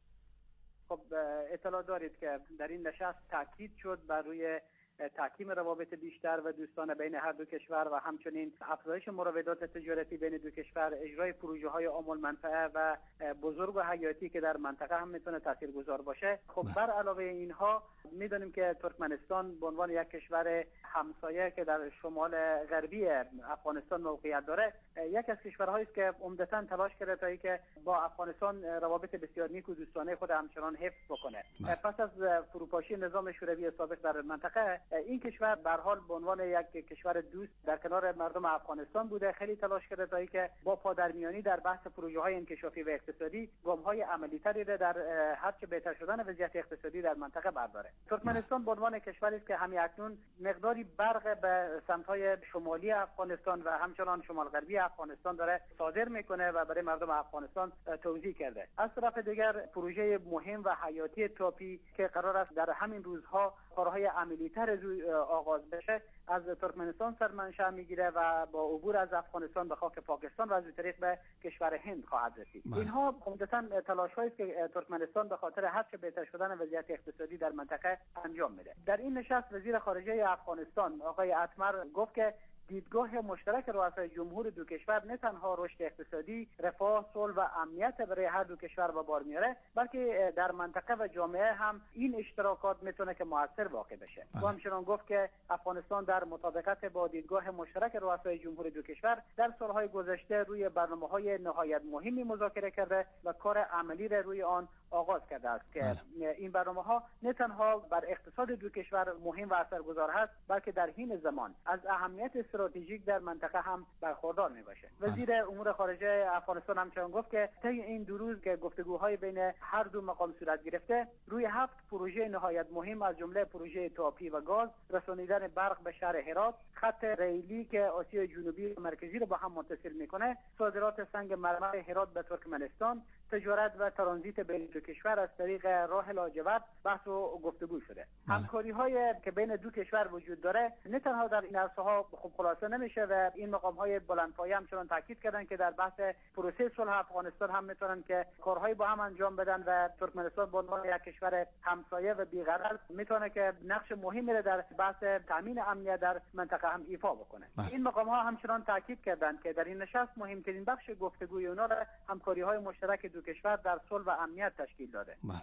خب اطلاع دارید که در این نشست تاکید شد بر روی تحکیم روابط بیشتر و دوستانه بین هر دو کشور و همچنین افزایش مراودات تجارتی بین دو کشور، اجرای پروژه های عام المنفعه و بزرگ و حیاتی که در منطقه هم میتونه تاثیرگذار باشه. خب بر علاوه اینها میدونیم که ترکمنستان به عنوان یک کشور همسایه که در شمال غربی افغانستان موقعیت داره، یک از کشورهایی است که عمدتاً تلاش کرده تا اینکه با افغانستان روابط بسیار نیک و دوستانه خود همچنان حفظ بکنه. پس از فروپاشی نظام شوروی سابق در منطقه، این کشور به هر حال به عنوان یک کشور دوست در کنار مردم افغانستان بوده، خیلی تلاش کرده تا اینکه با پادرمیانی در بحث پروژه‌های انکشافی و اقتصادی گام‌های عملی‌تری را در هرچه بهتر شدن وضعیت اقتصادی در منطقه برداره. ترکمنستان به عنوان کشوری است که همین اکنون مقداری برق به سمت‌های شمالی افغانستان و همچنان شمال غربی افغانستان داره صادر میکنه و برای مردم افغانستان توضیح کرده. از طرف دیگر پروژه مهم و حیاتی تاپی که قرار است در همین روزها کارهای عملی‌تر آغاز بشه از ترکمنستان سرمنشأ میگیره و با عبور از افغانستان به خاک پاکستان و از طریق به کشور هند خواهد رسید. اینها عمدتاً تلاش‌هایی است که ترکمنستان به خاطر هرچه بهتر شدن وضعیت اقتصادی در منطقه انجام میده. در این نشست وزیر خارجه افغانستان آقای اتمر گفت که دیدگاه مشترک رؤسای جمهور دو کشور نه تنها رشد اقتصادی، رفاه، صلح و امنیت برای هر دو کشور به بار میاره، بلکه در منطقه و جامعه هم این اشتراکات میتونه که موثر واقع بشه. و همچنین گفت که افغانستان در مطابقت با دیدگاه مشترک رؤسای جمهور دو کشور در سالهای گذشته روی برنامه‌های نهایت مهمی مذاکره کرده و کار عملی را روی آن آغاز کرده است که این برنامه‌ها نه تنها بر اقتصاد دو کشور مهم و اثرگذار هست، بلکه در حین زمان از اهمیت استراتژیک در منطقه هم برخوردار میباشه. وزیر امور خارجه افغانستان همچنین گفت که طی این دو روز که گفتگوهای بین هر دو مقام صورت گرفته، روی هفت پروژه نهایت مهم از جمله پروژه تاپی و گاز، رسانیدن برق به شهر هرات، خط ریلی که آسیای جنوبی و مرکزی رو با هم متصل میکنه، صادرات سنگ مرمر هرات به ترکمنستان، تجارت و ترانزیت بین دو کشور از طریق راه لاجورد بحث و گفتگو شده. همکاری‌هایی که بین دو کشور وجود داره نه تنها در این عرصه‌ها خوب خلاصه نمیشه و این مقام‌های بلندپایه همچنان تاکید کردن که در بحث پروسه صلح افغانستان هم میتونن که کارهایی با هم انجام بدن و ترکمنستان به عنوان یک کشور همسایه و بی‌غرض میتونه که نقش مهمی را در بحث تامین امنیت در منطقه هم ایفا بکنه. بله. این مقام‌ها همچنان تاکید کردند که در این نشست مهمترین بخش گفتگوی اونها را همکاری‌های مشترک دو کشور در صلح و امنیت تشکیل داده.
بله.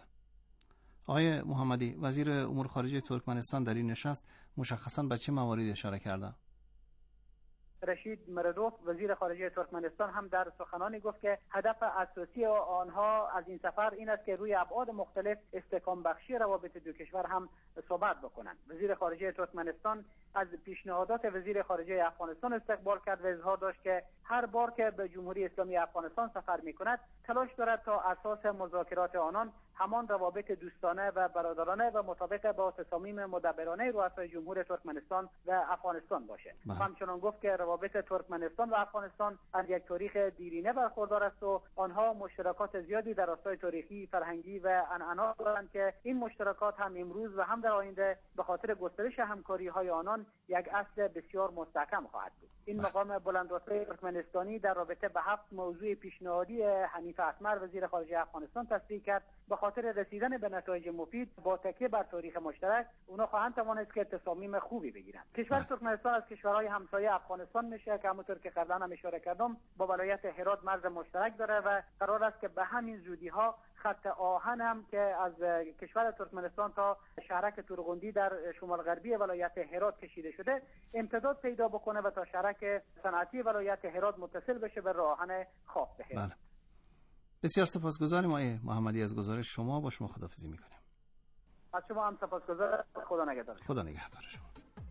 آقای محمدی، وزیر امور خارجه ترکمنستان در این نشست مشخصاً به چه مواردی اشاره کرده؟
رشید مردوف وزیر خارجه ترکمنستان هم در سخنانی گفت که هدف اساسی آنها از این سفر این است که روی ابعاد مختلف استحکام بخشی روابط دو کشور هم صحبت بکنند. وزیر خارجه ترکمنستان از پیشنهادات وزیر خارجه افغانستان استقبال کرد و اظهار داشت که هر بار که به جمهوری اسلامی افغانستان سفر می‌کند تلاش دارد تا اساس مذاکرات آنان همان روابط دوستانه و برادرانه و مطابق با تصامیم مدبرانه رؤسای جمهور ترکمنستان و افغانستان باشه. همچنان گفت که روابط ترکمنستان و افغانستان از یک تاریخ دیرینه برخوردار است و آنها مشترکات زیادی در راستای تاریخی، فرهنگی و عنعنات دارند که این مشترکات هم امروز و هم در آینده به خاطر گسترش همکاری‌های آنان یک اصل بسیار مستحکم خواهد بود. این مقام بلندرتبه ترکمنستانی در رابطه به هفت موضوع پیشنهادی حنیف اتمر وزیر خارجه افغانستان تصریح کرد. به خاطر رسیدن به نتایج مفید با تکیه بر تاریخ مشترک اونا خواهند توانست که تصامیم خوبی بگیرند. کشور ترکمنستان از کشورهای همسایه افغانستان میشه که همونطور که قبلا هم اشاره کردم با ولایت هرات مرز مشترک داره و قرار است که به همین زودی ها خط آهن هم که از کشور ترکمنستان تا شهرک تورغوندی در شمال غربی ولایت هرات کشیده شده امتداد پیدا بکنه و تا شهرک صنعتی ولایت هرات متصل بشه به راه آهن خاص به هرات.
بله. بسیار سپاسگزاریم آقای محمدی از گزارش شما. با شما خداحافظی میکنیم.
از شما هم سپاسگزارم. خدا نگهدار.
خدا نگهدار شما.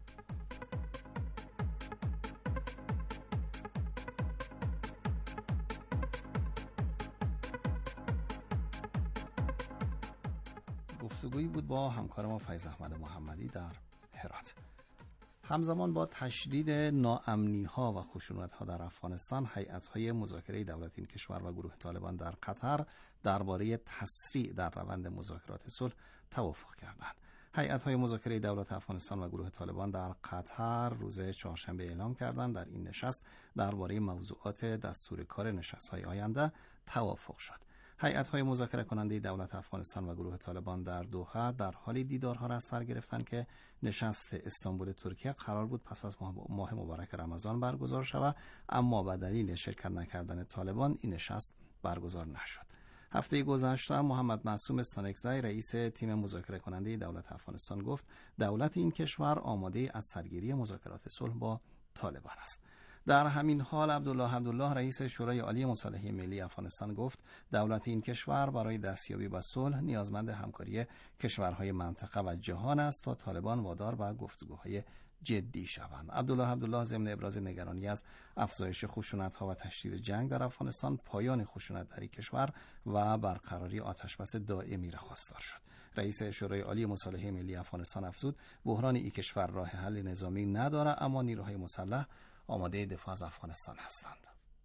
گفتگویی بود با همکار ما فیض احمد محمدی در هرات. همزمان با تشدید ناامنی‌ها و خشونت‌ها در افغانستان، هیئت‌های مذاکره دولت این کشور و گروه طالبان در قطر درباره تسریع در روند مذاکرات صلح توافق کردند. هیئت‌های مذاکره دولت افغانستان و گروه طالبان در قطر روز چهارشنبه اعلام کردند در این نشست درباره موضوعات دستور کار نشست‌های آینده توافق شد. هیئت‌های مذاکره کننده دولت افغانستان و گروه طالبان در دوحه در حال دیدارها را سر گرفتند که نشست استانبول ترکیه قرار بود پس از ماه مبارک رمضان برگزار شود، اما به دلیل شرکت نکردن طالبان این نشست برگزار نشد. هفته گذشته محمد معصوم استانکزی رئیس تیم مذاکره کننده دولت افغانستان گفت دولت این کشور آماده از سرگیری مذاکرات صلح با طالبان است. در همین حال عبدالله عبدالله رئیس شورای عالی مصالحه ملی افغانستان گفت دولت این کشور برای دستیابی به صلح نیازمند همکاری کشورهای منطقه و جهان است تا طالبان وادار به گفتگوهای جدی شوند. عبدالله عبدالله ضمن ابراز نگرانی از افزایش خشونت‌ها و تشدید جنگ در افغانستان، پایان خشونت در این کشور و برقراری آتشبس دائمی را خواستار شد. رئیس شورای عالی مصالحه ملی افغانستان افزود بحران این کشور راه حل نظامی ندارد، اما نیروهای مسلح آماده دفاع از افغانستان هستند.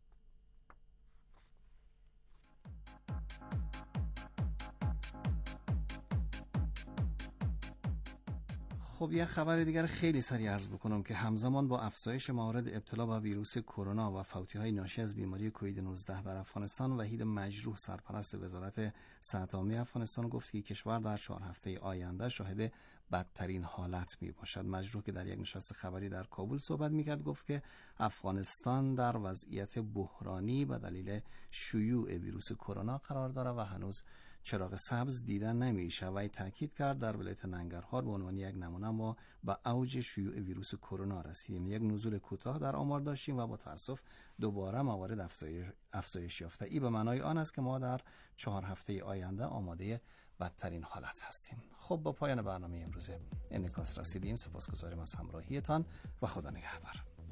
خب یه خبر دیگر خیلی سریع عرض بکنم که همزمان با افزایش موارد ابتلا به ویروس کرونا و فوتی‌های ناشی از بیماری کووید نوزده در افغانستان، وحید مجروح سرپرست وزارت صحت عامه افغانستان گفت که کشور در چهار هفته آینده شاهد بدترین حالت می باشد. مجروح که در یک نشست خبری در کابل صحبت میکرد گفت که افغانستان در وضعیت بحرانی به دلیل شیوع ویروس کرونا قرار دارد و هنوز چراغ سبز دیدن نمیشه. و تاکید کرد در ولایت ننگرهار به عنوان یک نمونه ما به اوج شیوع ویروس کرونا رسیدیم. یک نزول کوتاه در آمار داشتیم و با تاسف دوباره موارد افزایش افزایش یافته. این به معنای آن است که ما در چهار هفته آینده آماده بدترین حالت هستیم. خب با پایان برنامه امروز انعکاس رسیدیم. سپاسگزاریم از همراهیتان و خدا نگهدار.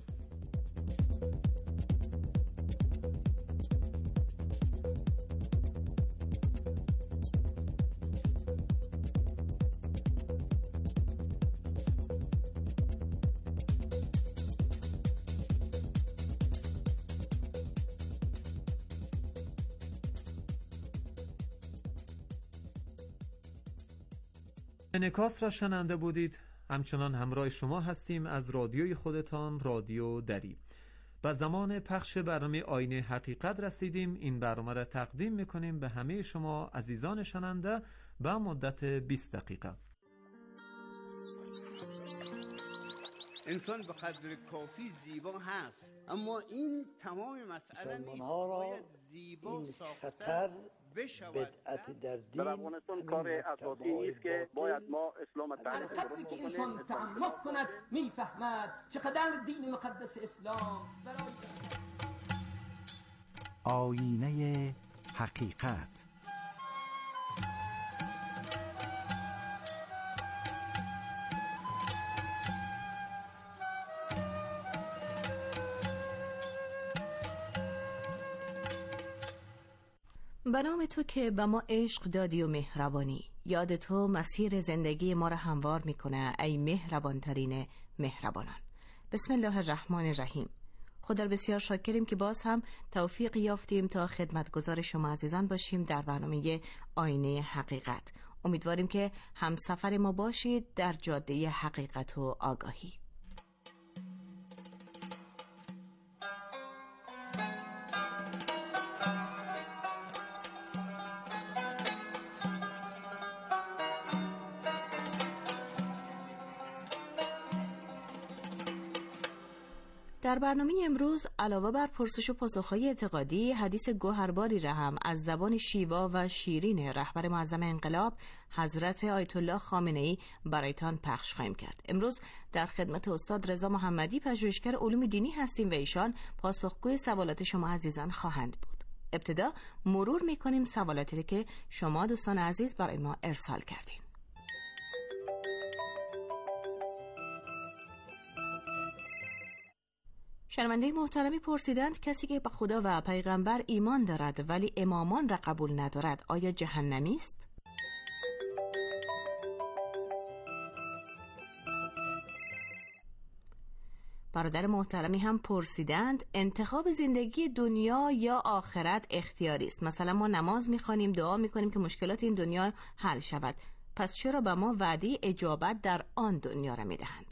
انعکاس را شنونده بودید. همچنان همراه شما هستیم از رادیوی خودتان، رادیو دری. به زمان پخش برنامه آینه حقیقت رسیدیم. این برنامه را تقدیم میکنیم به همه شما عزیزان شنونده به مدت بیست دقیقه.
انسان به قدر کافی زیبا هست، اما این تمام مسئله نیست. باید زیبا ساختن بدعت در دین
در افغانستان کار اساسی نیست که باید ما اسلام تعریف
وقتی که انسان تعمق کند میفهمد چقدر دین مقدس اسلام برای
آینه حقیقت.
به نام تو که به ما عشق دادی و مهربانی، یاد تو مسیر زندگی ما را هموار میکنه ای مهربانترین مهربانان. بسم الله الرحمن الرحیم. خدا بسیار شاکریم که باز هم توفیق یافتیم تا خدمتگزار شما عزیزان باشیم در برنامه آینه حقیقت. امیدواریم که همسفر ما باشید در جاده حقیقت و آگاهی. در برنامه امروز علاوه بر پرسش و پاسخ‌های اعتقادی، حدیث گوهرباری را هم از زبان شیوا و شیرین رهبر معظم انقلاب حضرت آیت الله خامنه‌ای برایتان پخش خواهیم کرد. امروز در خدمت استاد رضا محمدی پژوهشگر علوم دینی هستیم و ایشان پاسخگوی سوالات شما عزیزان خواهند بود. ابتدا مرور می‌کنیم سوالاتی که شما دوستان عزیز برای ما ارسال کردین. شنونده محترمی پرسیدند کسی که به خدا و پیغمبر ایمان دارد ولی امامان را قبول ندارد آیا جهنمی است؟ برادر محترمی هم پرسیدند انتخاب زندگی دنیا یا آخرت اختیاری است. مثلا ما نماز می‌خوانیم، دعا می‌کنیم که مشکلات این دنیا حل شود، پس چرا به ما وعده اجابت در آن دنیا را می‌دهند؟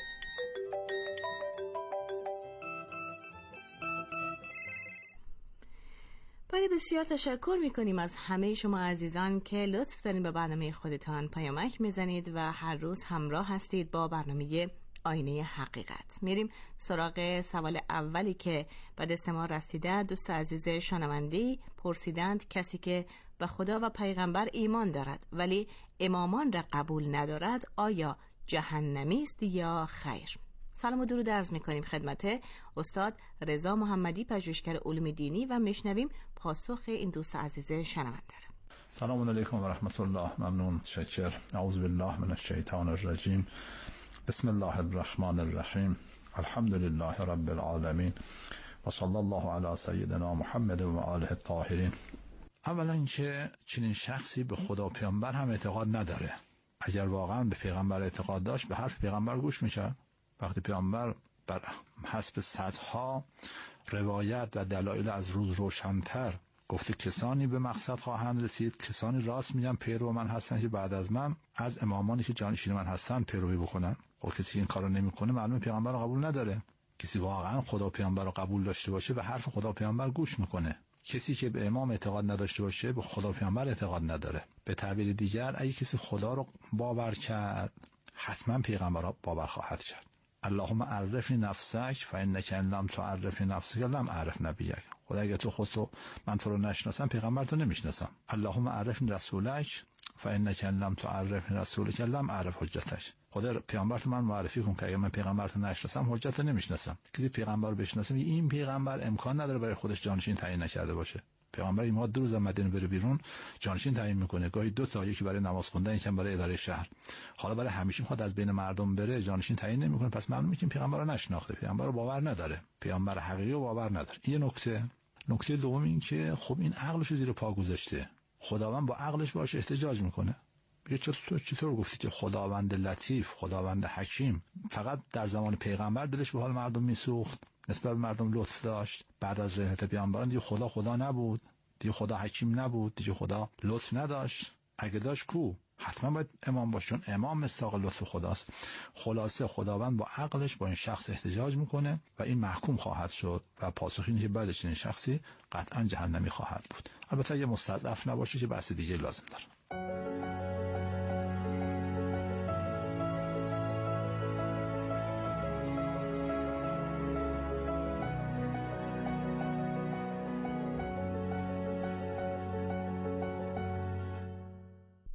بله، بسیار تشکر میکنیم از همه شما عزیزان که لطف دارین به برنامه خودتان پیامک میزنید و هر روز همراه هستید با برنامه آینه حقیقت. میریم سراغ سوال اولی که به دست ما رسیده. دوست عزیز شنونده‌ای پرسیدند کسی که به خدا و پیغمبر ایمان دارد ولی امامان را قبول ندارد آیا جهنمی است یا خیر؟ سلام و درود عرض میکنیم خدمت استاد رضا محمدی پژوهشگر علوم دینی و میشنویم پاسخ این دوست عزیز شنونده را.
سلام علیکم و رحمت الله. ممنون، شکر. اعوذ بالله من الشیطان الرجیم. بسم الله الرحمن الرحیم. الحمد لله رب العالمین و صلی الله علی سیدنا محمد و آله الطاهرین. اولا اینکه چنین شخصی به خدا و پیامبر هم اعتقاد نداره. اگر واقعا به پیغمبر اعتقاد داشت به حرف پیغمبر گوش میکرد. وقتی پیامبر بر حسب صدها روایت و دلایل از روز روشن‌تر گفته کسانی به مقصد خواهند رسید، کسانی راست میگن پیرو من هستن که بعد از من از امامانی که جانشین من هستن پیروی بکنن. و کسی که این کارو نمیکنه معلومه پیغمبر رو قبول نداره. کسی واقعا خدا و پیامبر رو قبول داشته باشه به حرف خدا و پیامبر گوش میکنه. کسی که به امام اعتقاد نداشته باشه به خدا و پیامبر اعتقاد نداره. به تعبیر دیگر اگه کسی خدا رو باور کرد حتما پیغمبر رو باور خواهد کرد. اللهم عرفنی نفسک فانک ان لم تعرفنی نفسک لم اعرف نبیک. خدا اگه تو خودتو من تو رو نشناسم پیغمبر تو نمیشناسم. اللهم عرفنی رسولک فانک ان لم تعرفنی رسولک لم اعرف حجتک. خدا پیغمبر تو من معرفی کن که اگه من پیغمبر تو نشناسم حجت رو نمیشناسم. کسی پیغمبر رو بشناسه این پیغمبر امکان نداره برای خودش جانشین تعیین نکرده باشه. پیغمبر این ما دو روز مدینه بره بیرون جانشین تعیین میکنه، گاهی دو تا، یکی برای نماز خوندن یکی برای اداره شهر. حالا برای همیشه میخواد از بین مردم بره جانشین تعیین نمیکنه، پس معلومه که پیغمبر رو نشناخته، پیغمبر رو باور نداره، پیغمبر حقیقی رو باور نداره. این نکته. نکته دوم این که خب این عقلش زیر پا گذاشته، خداوند با عقلش باشه احتجاج میکنه. میگه چطور چطور گفتی که خداوند لطیف، خداوند حکیم فقط در زمان پیغمبر دلش به حال مردم میسوخت، نسبت به مردم لطف داشت، بعد از رحلت پیامبران دیگه خدا خدا نبود، دیگه خدا حکیم نبود، دیگه خدا لطف نداشت؟ اگه داشت کو؟ حتما باید امام باشه، چون امام مصداق لطف خداست. خلاصه خداوند با عقلش با این شخص احتجاج میکنه و این محکوم خواهد شد و پاسخ اینه که بله چنین شخصی قطعا جهنمی خواهد بود. البته اگه مستضعف نباشه که بحث دیگه لازم داره.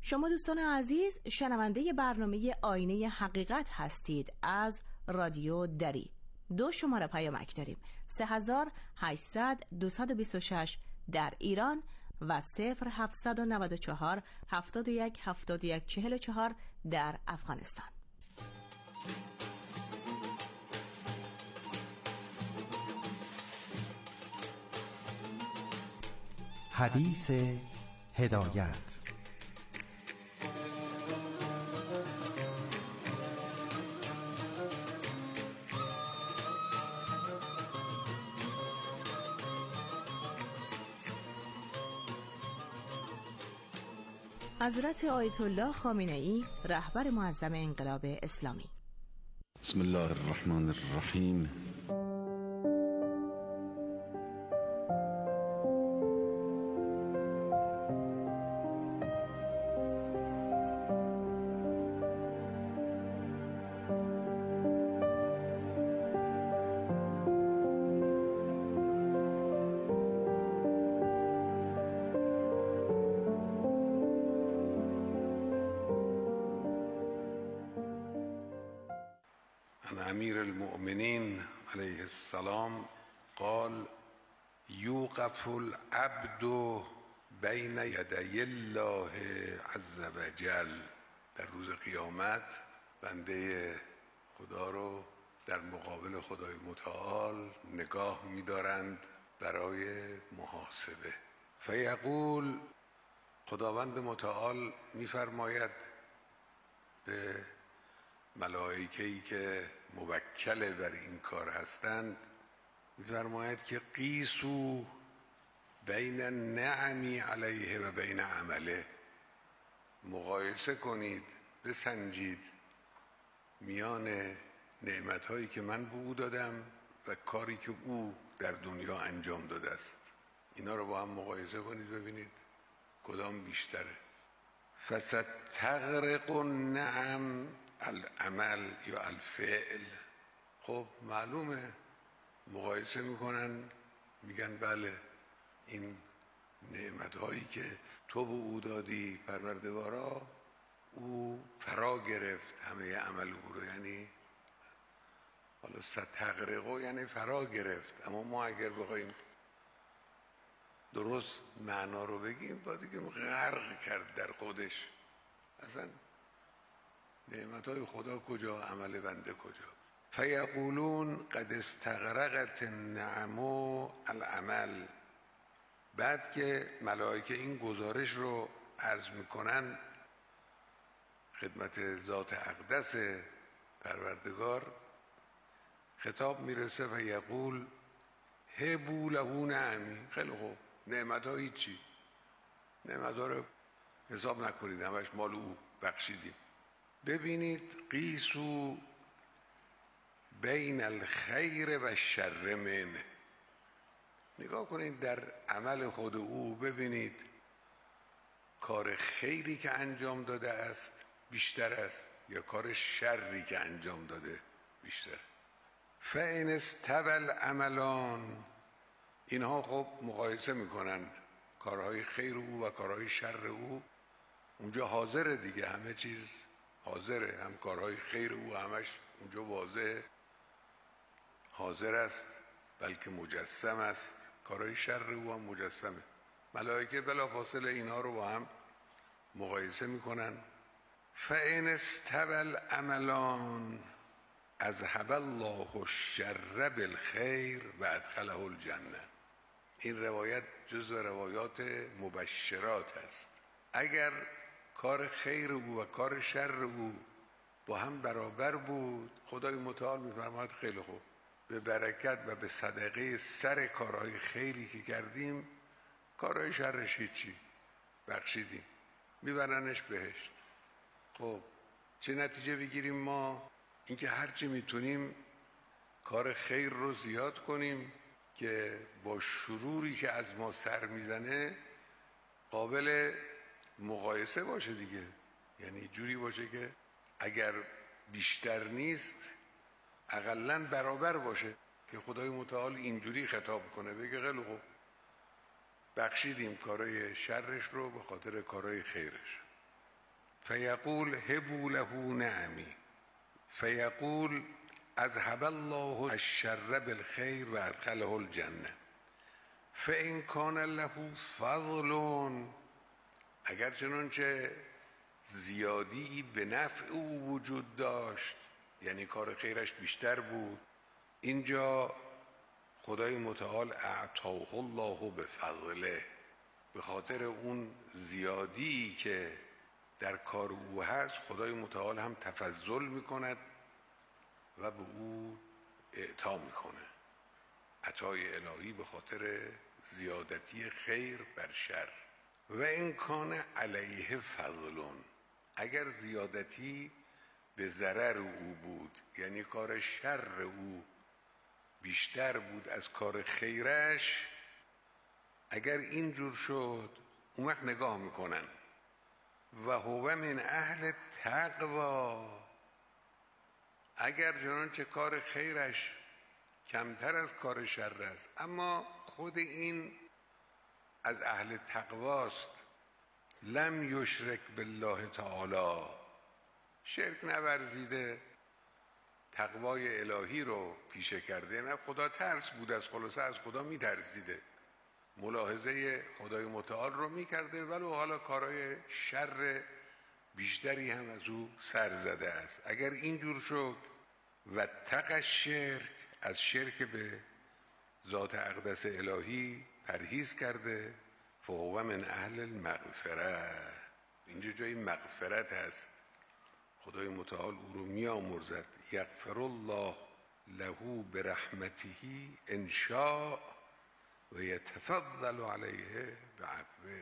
شما دوستان عزیز شنونده برنامه آینه حقیقت هستید از رادیو دری. دو شماره پیامک داریم: سه هزار و هشتصد دویست و بیست و شش در ایران و صفر هفتصد و نود و چهار هفتاد و یک هفتاد و یک چهل و چهار در افغانستان.
حدیث هدایت.
حضرت آیت الله خامنه‌ای رهبر معظم انقلاب اسلامی.
بسم الله الرحمن الرحیم.
امیر المؤمنین علیه السلام قال یوقف العبد بین یدی الله عز وجل. در روز قیامت بنده خدا رو در مقابل خدای متعال نگاه می‌دارند برای محاسبه. فیقول، خداوند متعال می‌فرماید به ملائکه‌ای که موکل بر این کار هستند، می‌فرماید که قیسو بین نعمی علیه و بین عمله، مقایسه کنید، بسنجید میان نعمت‌هایی که من به او دادم و کاری که او در دنیا انجام داده است. اینا رو با هم مقایسه کنید ببینید کدام بیشتره. فستغرق النعم العمل یا الفعل. خب معلومه، مقایسه میکنن، میگن بله این نعمت‌هایی که تو به او دادی پروردگارا، او فرا گرفت همه عمل او رو. یعنی حالا ستغرقو یعنی فرا گرفت، اما ما اگر بخوایم درست معنا رو بگیم باید بگیم غرق کرد در خودش. اصلا نعمت‌های خدا کجا، عمل بنده کجا؟ فیقولون قد استغرقت النعم العمل. بعد که ملائکه این گزارش رو عرض میکنن خدمت ذات اقدس پروردگار، خطاب میرسه و یقول هبوا له نعمی. خیلی خوب، نعمت‌ها هیچی، نعمت‌ها رو حساب نکنید، همش مال او، بخشیدیم. ببینید قیسو بین الخیر و الشر منه. نگاه کنید در عمل خود او، ببینید کار خیری که انجام داده است بیشتر است یا کار شری که انجام داده بیشتر. فإن استوى العملان، اینها خب مقایسه میکنند کارهای خیر او و کارهای شر او. اونجا حاضره دیگه، همه چیز حاضره، هم کارهای خیر او همش اونجا واضح حاضر است، بلکه مجسم است. کارهای شر او هم مجسمه. ملائکه بلافاصله اینها رو با هم مقایسه میکنن. فإن استوى العملان اذهب الله الشر بالخیر و ادخله الجنه. این روایت جزو روایات مبشرات است. اگر کار خیر او و کار شر او با هم برابر بود، خدای متعال میفرماید خیلی خوب، به برکت و به صدقه سر کارهای خیری که کردیم کارهای شرش هیچی، بخشیدیم، میبرنش بهشت. خب چه نتیجه بگیریم ما؟ اینکه هرچی میتونیم کار خیر رو زیاد کنیم که با شروری که از ما سر میزنه قابل مقایسه باشه دیگه. یعنی جوری باشه که اگر بیشتر نیست اقلن برابر باشه، که خدای متعال اینجوری خطاب کنه، بگه خیلی خوب بخشیدیم کارهای شرش رو به خاطر کارهای خیرش. فیقول هبوا له نعمی فیقول اذهب الله الشر بالخیر و ادخله الجنه فان کان له فضل، اگر چنانچه زیادی به نفع او وجود داشت، یعنی کار خیرش بیشتر بود، اینجا خدای متعال اعطاه الله به فضله، به خاطر اون زیادی که در کار او هست خدای متعال هم تفضل میکند و به او اعطا میکنه، عطای الهی به خاطر زیادتی خیر بر شر. و این کان علیه فضلون، اگر زیادتی به ضرر او بود، یعنی کار شر او بیشتر بود از کار خیرش، اگر اینجور شد اون وقت نگاه میکنن و هو من اهل تقوا، اگر چنانچه کار خیرش کمتر از کار شر است اما خود این از اهل تقواست، لم یشرک بالله تعالی، شرک نورزیده، تقوای الهی رو پیشه کرده، نه خدا ترس بود، از خلاصه از خدا میترسیده، ملاحظه خدای متعال رو میکرده ولو حالا کارهای شر بیشتری هم از او سر زده است. اگر اینجور شد و تق شرک، از شرک به ذات اقدس الهی پرهیز کرده، فهو من اهل المغفره، اینجا جای مغفرت هست، خدای متعال او رو میامرزد، یغفر الله له برحمته ان شاء و یتفضل علیه بعفوه.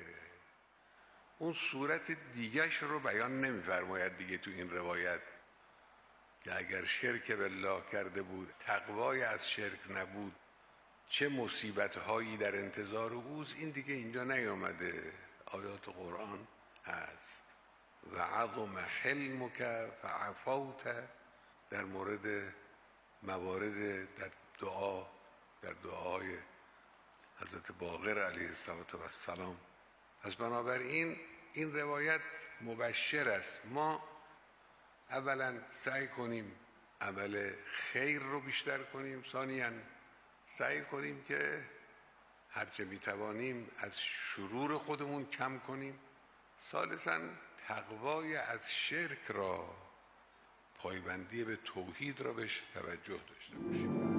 اون صورت دیگهش رو بیان نمیفرماید دیگه تو این روایت که اگر شرک بالله کرده بود، تقوای از شرک نبود، چه مصیبت‌هایی در انتظار اوست. این دیگه اینجا نیامده، آیات قرآن هست. و عظم حلمک فعفوت، در مورد موارد در دعا، در دعای حضرت باقر علیه السلام. پس بنابراین این روایت مبشر است. ما اولا سعی کنیم عمل خیر رو بیشتر کنیم، ثانیاً سعی کنیم که هرچه میتوانیم از شرور خودمون کم کنیم، ثالثاً تقوای از شرک را، پایبندی به توحید را بهش توجه داشته باشیم.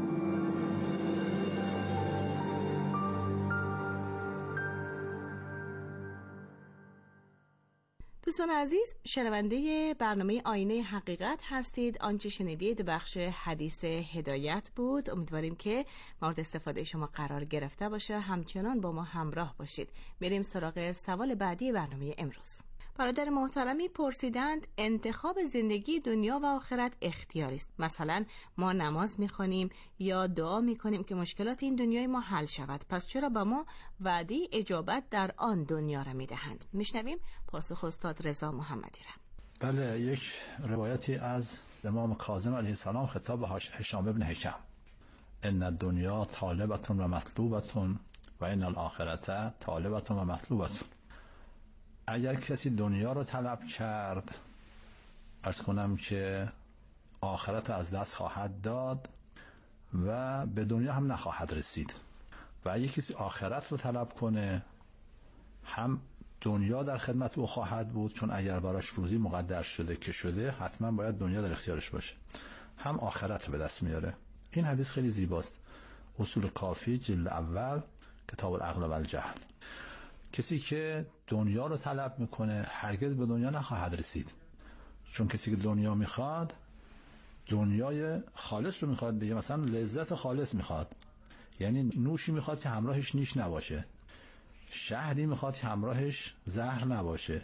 دوستان عزیز، شنونده برنامه آینه حقیقت هستید. آنچه شنیدید بخش حدیث هدایت بود. امیدواریم که مورد استفاده شما قرار گرفته باشه. همچنان با ما همراه باشید. میریم سراغ سوال بعدی برنامه امروز. برادر محترمی پرسیدند انتخاب زندگی دنیا و آخرت اختیاری است. مثلا ما نماز میخوانیم یا دعا میکنیم که مشکلات این دنیای ما حل شود، پس چرا به ما وعده اجابت در آن دنیا را میدهند؟ میشنویم پاسخ استاد رضا محمدی را.
بله، یک روایتی از امام کاظم علیه السلام خطاب به هشام ابن حکم: ان الدنیا طالبتون و مطلوبتون و ان الاخرت طالبتون و مطلوبتون. اگر کسی دنیا رو طلب کرد، عرض کنم که آخرت رو از دست خواهد داد و به دنیا هم نخواهد رسید. و اگر کسی آخرت رو طلب کنه، هم دنیا در خدمت او خواهد بود، چون اگر براش روزی مقدر شده که شده، حتما باید دنیا در اختیارش باشه، هم آخرت رو به دست میاره. این حدیث خیلی زیباست. اصول کافی جلد اول، کتاب العقل و الجهل. کسی که دنیا رو طلب میکنه هرگز به دنیا نخواهد رسید، چون کسی که دنیا میخواد دنیای خالص رو میخواد دیگه. مثلا لذت خالص میخواد، یعنی نوشی میخواد که همراهش نیش نباشه، شهدی میخواد که همراهش زهر نباشه.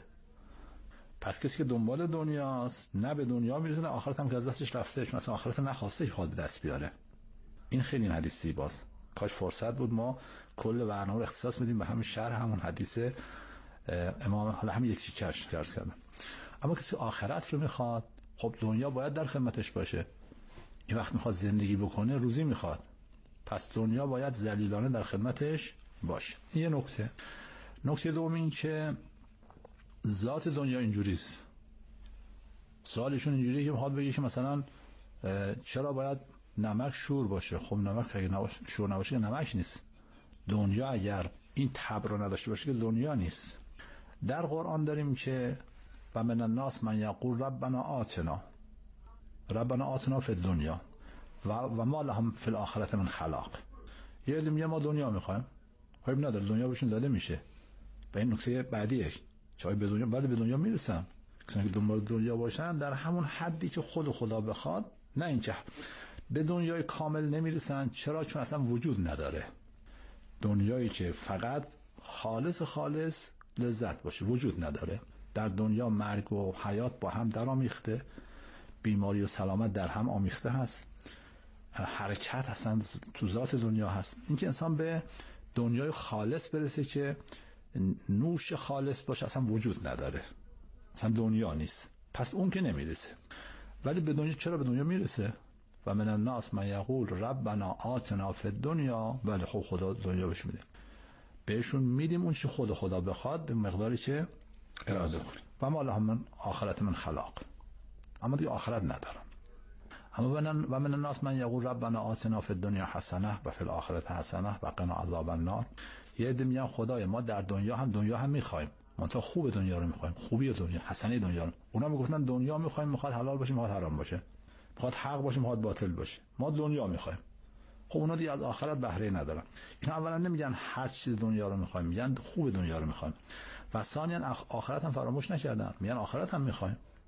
پس کسی که دنبال دنیاست نه به دنیا میرسه، نه آخرت هم که از دستش رفته، چون مثلا آخرت نخواسته خود به دست بیاره. این خیلی این حدیث زیباست. کاش فرصت بود ما کل برنامه رو اختصاص بدیم به همین شرح همون حدیث امام، حالا همین یک چیکش درس کردم. اما کسی آخرت رو میخواد، خب دنیا باید در خدمتش باشه. این وقت میخواد زندگی بکنه، روزی میخواد، پس دنیا باید ذلیلانه در خدمتش باشه. یه نکته. نکته دوم این که ذات دنیا اینجوریست. سوالشون اینجوریه که میخواد بگه که مثلا چرا باید نمک شور باشه؟ خب نمک اگه نباشه شور نباشه نمک نیست. دنیا اگر این تب رو نداشته باشه که دنیا نیست. در قرآن داریم که و من الناس من یقول ربنا آتنا ربنا آتنا فی الدنیا و و ما لهم فی الاخره من خلاق. یه عده میگه ما دنیا میخوایم، خب نداره، دنیا بهشون داده میشه. و این نکته بعدیه، چای به دنیا ولی به دنیا میرسن، کسانی که دنبال دنیا باشن در همون حدی که خود خدا بخواد، نه اینکه به دنیای کامل نمیرسن. چرا؟ چون اصلا وجود نداره. دنیایی که فقط خالص خالص لذت باشه وجود نداره. در دنیا مرگ و حیات با هم در آمیخته، بیماری و سلامت در هم آمیخته هست، حرکت اصلا تو ذات دنیا هست. اینکه انسان به دنیای خالص برسه که نوش خالص باشه اصلا وجود نداره، اصلا دنیا نیست، پس اون که نمیرسه. ولی به دنیا چرا به دنیا میرسه؟ و من الناس من یقول ربنا آتنا فی الدنیا، ولی خب خدا دنیا بهش میده، بهشون میدیم اون چی خود خدا بخواد به مقداری که اراده کنه. و ما لهم من آخرت من خلاق، اما دیگه آخرت ندارم. اما و من الناس من یقول ربنا آتنا فی الدنیا حسنه و فی الاخره حسنه و قنا عذاب النار. یه عده میگن خدای ما در دنیا هم دنیا هم میخوایم، منتها خوب دنیا رو میخوایم، خوبی دنیا، حسنه دنیا رو. اونا میگفتن دنیا میخوایم، میخواد حلال باشه میخواد حرام باشه، میخواد حق باشه میخواد باطل باشه، ما دنیا میخوایم. خب اونا دیگه از آخرت بهره ندارن. اینا اولا نمیگن هر چیز دنیا رو میخوایم، میگن خوب دنیا رو میخوایم. و ثانیا آخرت هم فراموش نکردن، میگن آخرت هم میخوایم.